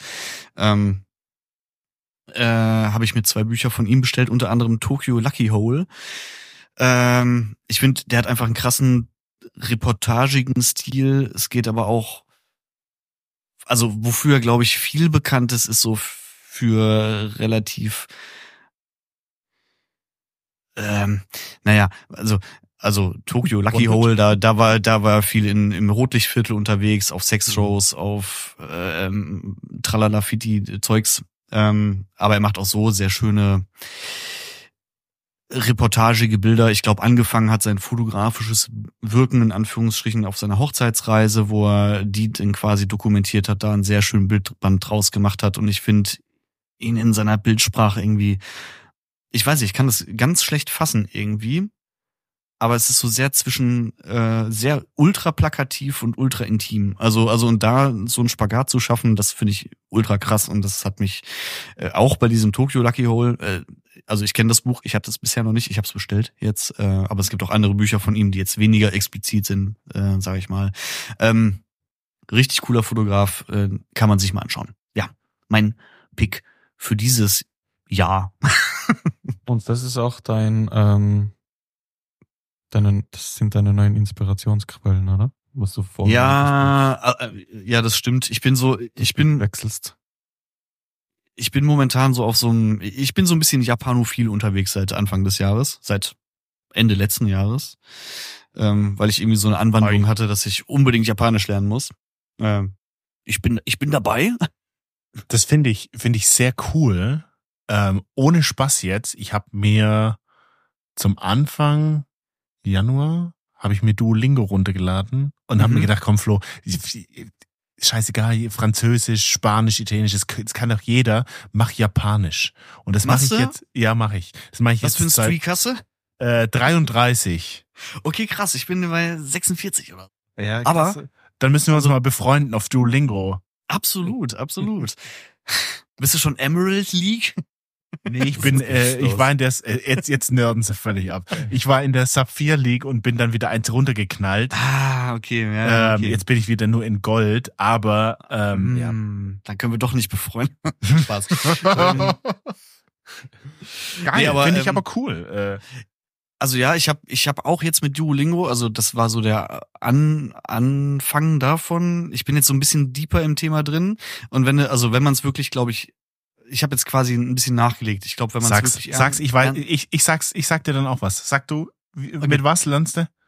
Habe ich mir 2 Bücher von ihm bestellt, unter anderem Tokyo Lucky Hole. Ich finde, der hat einfach einen krassen reportagigen Stil. Es geht aber auch, also wofür, glaube ich, viel bekannt ist so für relativ, also Tokyo Lucky Hole, da war viel im Rotlichtviertel unterwegs, auf Sexshows, auf Tralala-Fiti-Zeugs. Aber er macht auch so sehr schöne reportagige Bilder. Ich glaube, angefangen hat sein fotografisches Wirken in Anführungsstrichen auf seiner Hochzeitsreise, wo er die dann quasi dokumentiert hat, da einen sehr schönen Bildband draus gemacht hat. Und ich finde ihn in seiner Bildsprache irgendwie, ich weiß nicht, ich kann das ganz schlecht fassen irgendwie. aber es ist so sehr sehr ultra plakativ und ultra intim. Also und da so einen Spagat zu schaffen, das finde ich ultra krass und das hat mich auch bei diesem Tokyo Lucky Hole, also ich kenne das Buch, ich habe das bisher noch nicht, ich habe es bestellt jetzt, aber es gibt auch andere Bücher von ihm, die jetzt weniger explizit sind, sage ich mal. Richtig cooler Fotograf, kann man sich mal anschauen. Ja, mein Pick für dieses Jahr. Und das ist auch das sind deine neuen Inspirationsquellen, oder? Was du vorhin ja, das stimmt. Ich bin wechselst. Ich bin momentan so ich bin so ein bisschen japanophil unterwegs seit Anfang des Jahres, seit Ende letzten Jahres, weil ich irgendwie so eine Anwandlung hatte, dass ich unbedingt Japanisch lernen muss. Ich bin dabei. Das finde ich sehr cool. Ohne Spaß jetzt. Ich habe mir zum Anfang Januar habe ich mir Duolingo runtergeladen und habe mir gedacht, komm Flo, scheißegal, Französisch, Spanisch, Italienisch, das kann doch jeder, mach Japanisch. Und das mache ich jetzt. Ja, mache ich. Das mache ich jetzt. Was für ein Street-Kasse? 33. Okay, krass, ich bin bei 46 oder. Ja, krass. Aber dann müssen wir uns mal befreunden auf Duolingo. Absolut. Bist du schon Emerald League? Nee, ich war in der, jetzt nerden sie völlig ab. Ich war in der Saphir League und bin dann wieder eins runtergeknallt. Okay, ja. Okay. Jetzt bin ich wieder nur in Gold, aber, ja. Dann können wir doch nicht befreunden. Spaß. Geil, nee, finde ich aber cool. Also ja, ich hab auch jetzt mit Duolingo, also das war so der Anfang davon. Ich bin jetzt so ein bisschen deeper im Thema drin und wenn man es wirklich, glaube ich habe jetzt quasi ein bisschen nachgelegt. Ich glaube, wenn man es wirklich ich sag dir dann auch was. Sag du, mit was lernst du?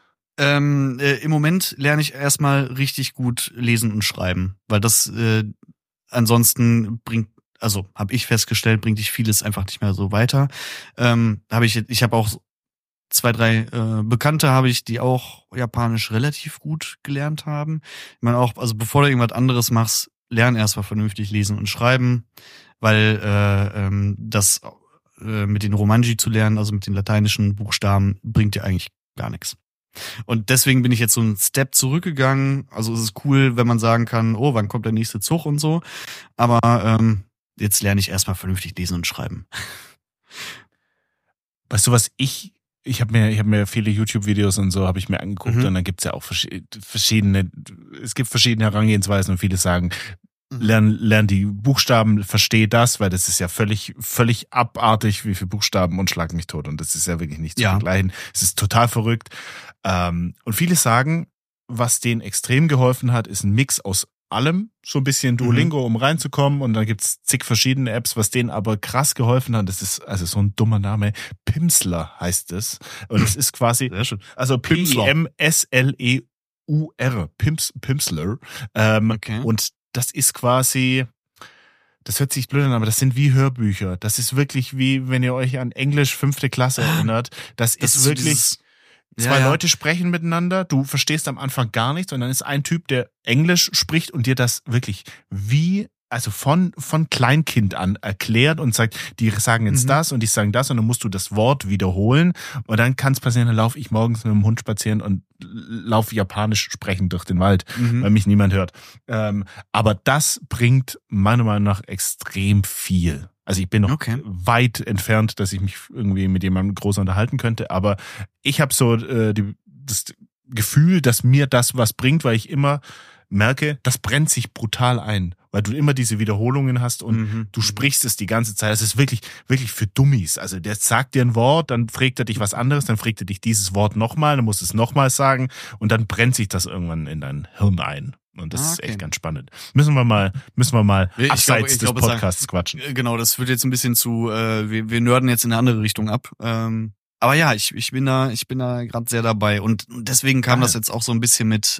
Im Moment lerne ich erstmal richtig gut lesen und schreiben, weil das ansonsten habe ich festgestellt, bringt dich vieles einfach nicht mehr so weiter. Ich habe auch 2, 3 Bekannte habe ich, die auch Japanisch relativ gut gelernt haben. Ich meine auch, also bevor du irgendwas anderes machst, lern erstmal vernünftig lesen und schreiben, weil das mit den Romanji zu lernen, also mit den lateinischen Buchstaben, bringt dir eigentlich gar nichts. Und deswegen bin ich jetzt so einen Step zurückgegangen. Also es ist cool, wenn man sagen kann, oh, wann kommt der nächste Zug und so. Aber jetzt lerne ich erstmal vernünftig lesen und schreiben. Weißt du, was ich habe mir viele YouTube-Videos und so habe ich mir angeguckt und dann gibt's ja auch verschiedene Herangehensweisen und viele sagen, lern die Buchstaben, versteh das, weil das ist ja völlig abartig, wie viele Buchstaben und schlag mich tot und das ist ja wirklich nicht zu vergleichen. Es ist total verrückt. Und viele sagen, was denen extrem geholfen hat, ist ein Mix aus allem, so ein bisschen Duolingo, um reinzukommen und dann gibt's zig verschiedene Apps, was denen aber krass geholfen hat, das ist also so ein dummer Name, Pimsleur heißt es und es ist quasi, also P-I-M-S-L-E-U-R, Pimsleur, okay. Und das ist quasi, das hört sich blöd an, aber das sind wie Hörbücher, das ist wirklich wie, wenn ihr euch an Englisch 5. Klasse erinnert, das ist wirklich... Zwei Leute sprechen miteinander, du verstehst am Anfang gar nichts und dann ist ein Typ, der Englisch spricht und dir das wirklich also von Kleinkind an erklärt und sagt, die sagen jetzt das und die sagen das und dann musst du das Wort wiederholen und dann kann es passieren, dann laufe ich morgens mit dem Hund spazieren und laufe Japanisch sprechen durch den Wald, weil mich niemand hört. Aber das bringt meiner Meinung nach extrem viel. Also ich bin noch weit entfernt, dass ich mich irgendwie mit jemandem groß unterhalten könnte, aber ich habe so das Gefühl, dass mir das was bringt, weil ich immer merke, das brennt sich brutal ein, weil du immer diese Wiederholungen hast und du sprichst es die ganze Zeit. Das ist wirklich für Dummies. Also der sagt dir ein Wort, dann fragt er dich was anderes, dann fragt er dich dieses Wort nochmal, dann musst du es nochmal sagen und dann brennt sich das irgendwann in dein Hirn ein. Und das ist echt ganz spannend. Müssen wir mal abseits des Podcasts quatschen. Genau, das wird jetzt ein bisschen zu, wir nörden jetzt in eine andere Richtung ab. Aber ja, ich bin da gerade sehr dabei und deswegen kam das jetzt auch so ein bisschen mit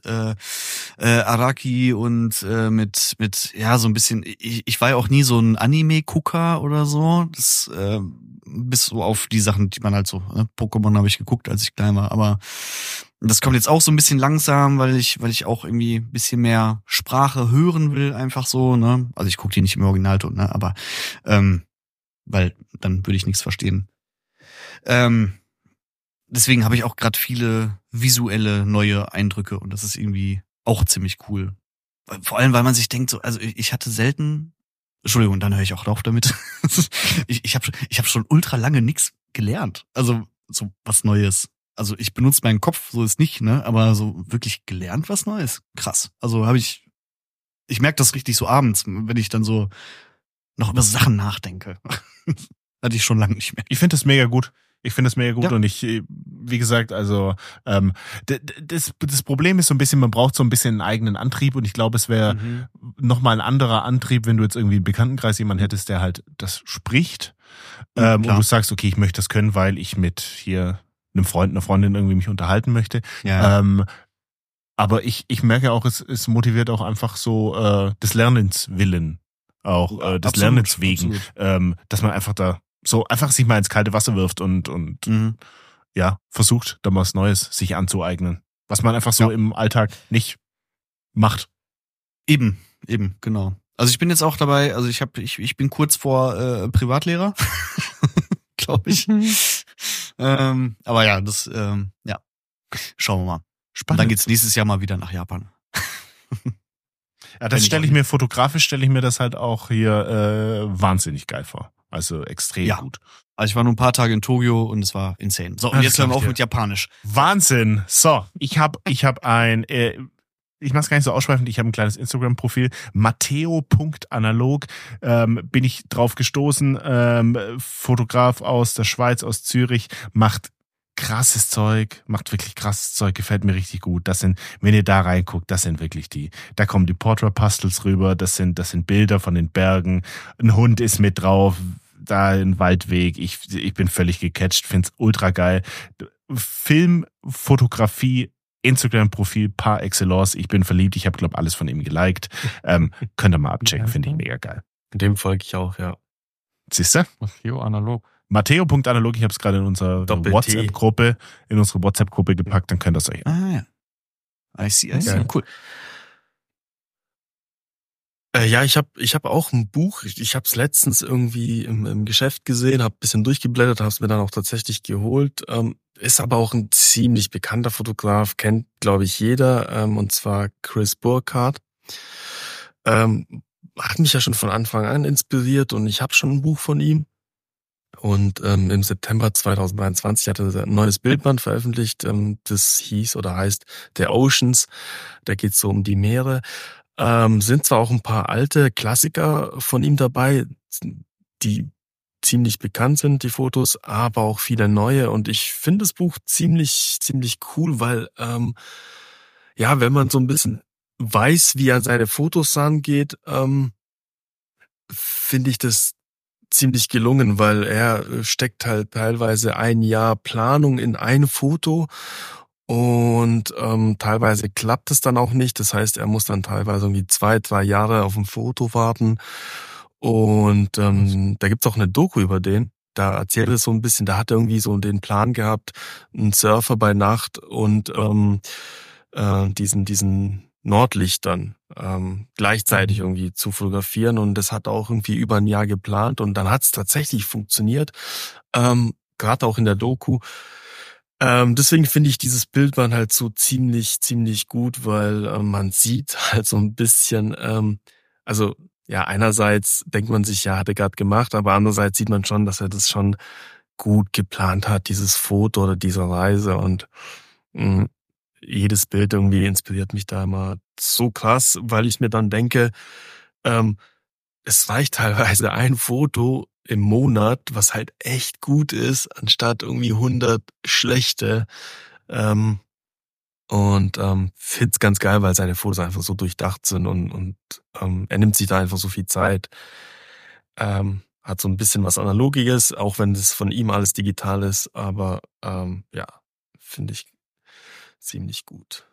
Araki und mit so ein bisschen. Ich war ja auch nie so ein Anime-Gucker oder so. Das bis so auf die Sachen, die man halt so. Pokémon habe ich geguckt, als ich klein war, aber das kommt jetzt auch so ein bisschen langsam, weil ich auch irgendwie ein bisschen mehr Sprache hören will, einfach so. Ne, also ich gucke die nicht im Originalton, ne, aber weil dann würde ich nichts verstehen. deswegen habe ich auch gerade viele visuelle neue Eindrücke und das ist irgendwie auch ziemlich cool. Vor allem, weil man sich denkt, so, also ich hatte selten, Entschuldigung, dann höre ich auch auf damit. ich hab schon ultra lange nichts gelernt. Also so was Neues. Also ich benutze meinen Kopf, so ist nicht, ne? Aber so wirklich gelernt was Neues. Krass. Also ich merke das richtig so abends, wenn ich dann so noch über Sachen nachdenke. Hatte ich schon lange nicht mehr. Ich finde das mega gut. Ja. Und ich, wie gesagt, also das Problem ist so ein bisschen, man braucht so ein bisschen einen eigenen Antrieb und ich glaube, es wäre nochmal ein anderer Antrieb, wenn du jetzt irgendwie im Bekanntenkreis jemanden hättest, der halt das spricht und du sagst, okay, ich möchte das können, weil ich mit hier einem Freund, einer Freundin irgendwie mich unterhalten möchte. Ja. Aber ich merke auch, es motiviert auch einfach so des Lernens willen, auch des Absolut, Lernens wegen, dass man einfach da so einfach sich mal ins kalte Wasser wirft und ja, versucht, da mal was Neues sich anzueignen. Was man einfach so im Alltag nicht macht. Eben, genau. Also ich bin jetzt auch dabei, also ich bin kurz vor Privatlehrer, glaube ich. Aber ja, das, ja, schauen wir mal. Spannend. Und dann geht's nächstes Jahr mal wieder nach Japan. Ja, das fotografisch stelle ich mir das halt auch hier wahnsinnig geil vor. Also extrem gut. Also ich war nur ein paar Tage in Tokio und es war insane. So, und jetzt hören wir auf mit Japanisch. Wahnsinn. So, ich hab ein, ich mach's gar nicht so ausschweifend, ich habe ein kleines Instagram-Profil, matteo.analog, bin ich drauf gestoßen, Fotograf aus der Schweiz, aus Zürich, macht krasses Zeug, gefällt mir richtig gut. Das sind, wenn ihr da reinguckt, das sind wirklich da kommen die Portrait-Pastels rüber, das sind Bilder von den Bergen, ein Hund ist mit drauf, da ein Waldweg, ich bin völlig gecatcht, find's ultra geil. Film, Fotografie, Instagram-Profil par excellence, ich bin verliebt, ich habe glaube alles von ihm geliked. Könnt ihr mal abchecken, finde ich mega geil. Dem folge ich auch, ja. Siehst du? Matteo.analog, ich habe es gerade in unsere WhatsApp-Gruppe gepackt, dann könnt ihr es euch. Ah ja. I see. Cool. Ja, ich hab auch ein Buch. Ich habe es letztens irgendwie im Geschäft gesehen, habe ein bisschen durchgeblättert, habe es mir dann auch tatsächlich geholt. Ist aber auch ein ziemlich bekannter Fotograf, kennt, glaube ich, jeder, und zwar Chris Burkhardt. Hat mich ja schon von Anfang an inspiriert und ich habe schon ein Buch von ihm. Und im September 2023 hat er ein neues Bildband veröffentlicht. Das hieß oder heißt The Oceans. Da geht es so um die Meere. Sind zwar auch ein paar alte Klassiker von ihm dabei, die ziemlich bekannt sind, die Fotos, aber auch viele neue. Und ich finde das Buch ziemlich cool, weil ja, wenn man so ein bisschen weiß, wie er seine Fotos angeht, finde ich das ziemlich gelungen, weil er steckt halt teilweise ein Jahr Planung in ein Foto und teilweise klappt es dann auch nicht. Das heißt, er muss dann teilweise irgendwie 2-3 Jahre auf ein Foto warten. Und da gibt's auch eine Doku über den. Da erzählt er so ein bisschen, da hat er irgendwie so den Plan gehabt, einen Surfer bei Nacht und diesen Nordlichtern gleichzeitig irgendwie zu fotografieren. Und das hat auch irgendwie über ein Jahr geplant und dann hat's tatsächlich funktioniert. Gerade auch in der Doku. Deswegen finde ich dieses Bildband halt so ziemlich gut, weil man sieht halt so ein bisschen, also ja, einerseits denkt man sich, ja, hat er gerade gemacht, aber andererseits sieht man schon, dass er das schon gut geplant hat, dieses Foto oder diese Reise und jedes Bild irgendwie inspiriert mich da immer so krass, weil ich mir dann denke, es reicht teilweise ein Foto im Monat, was halt echt gut ist, anstatt irgendwie 100 schlechte. Und find's ganz geil, weil seine Fotos einfach so durchdacht sind und er nimmt sich da einfach so viel Zeit. Hat so ein bisschen was Analogiges, auch wenn das von ihm alles digital ist, aber ja, finde ich ziemlich gut.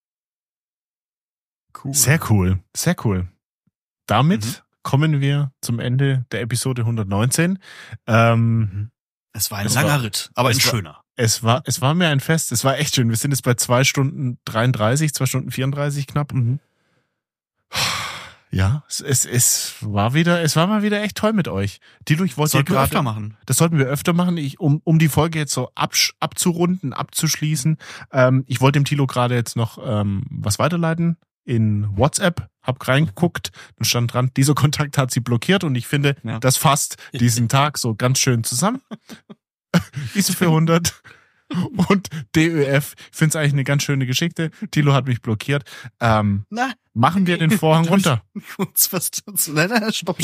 Cool. Sehr cool. Damit kommen wir zum Ende der Episode 119. Es war ein langer Ritt, aber ein schöner. Es war mir ein Fest. Es war echt schön. Wir sind jetzt bei 2 Stunden 33, 2 Stunden 34 knapp. Ja, es war mal wieder echt toll mit euch. Tilo, ich wollte Sollten wir gerade öfter machen. Das sollten wir öfter machen. Um die Folge jetzt so abzurunden, abzuschließen. Ich wollte dem Tilo gerade jetzt noch was weiterleiten in WhatsApp. Hab reingeguckt, dann stand dran, dieser Kontakt hat sie blockiert und ich finde, das fasst diesen Tag so ganz schön zusammen. ISO 400 und DÖF. Ich finde es eigentlich eine ganz schöne Geschichte. Tilo hat mich blockiert. Machen wir den Vorhang runter. Nein, stopp.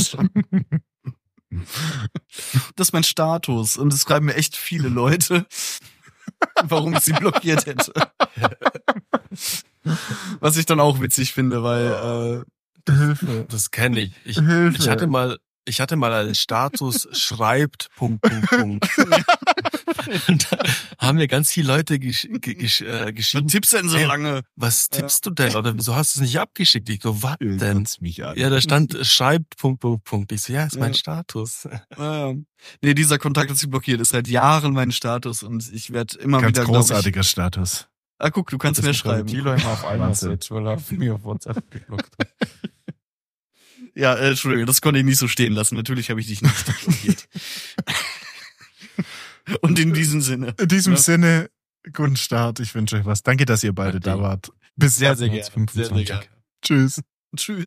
Das ist mein Status und es schreiben mir echt viele Leute, warum ich sie blockiert hätte. Was ich dann auch witzig finde, weil das kenne ich. Ich hatte mal als Status schreibt ... Und da haben mir ganz viele Leute geschrieben. Tippst denn so lange? Was tippst du denn? Oder wieso hast du es nicht abgeschickt? Ich so, was denn? Mich an. Ja, da stand schreibt ... Ich so, ja, ist mein Status. Nee, dieser Kontakt hat sich blockiert. Ist seit Jahren mein Status und ich werde immer Ganz wieder, großartiger Status. Ah, guck, du kannst mir schreiben. Tilo immer auf einmal sitzt, weil er mir auf WhatsApp geblockt hat. Ja, Entschuldigung, das konnte ich nicht so stehen lassen. Natürlich habe ich dich nicht blockiert. Und in diesem Sinne. In diesem Sinne, guten Start. Ich wünsche euch was. Danke, dass ihr beide da wart. Bis sehr, sehr gerne. Tschüss. Tschüss.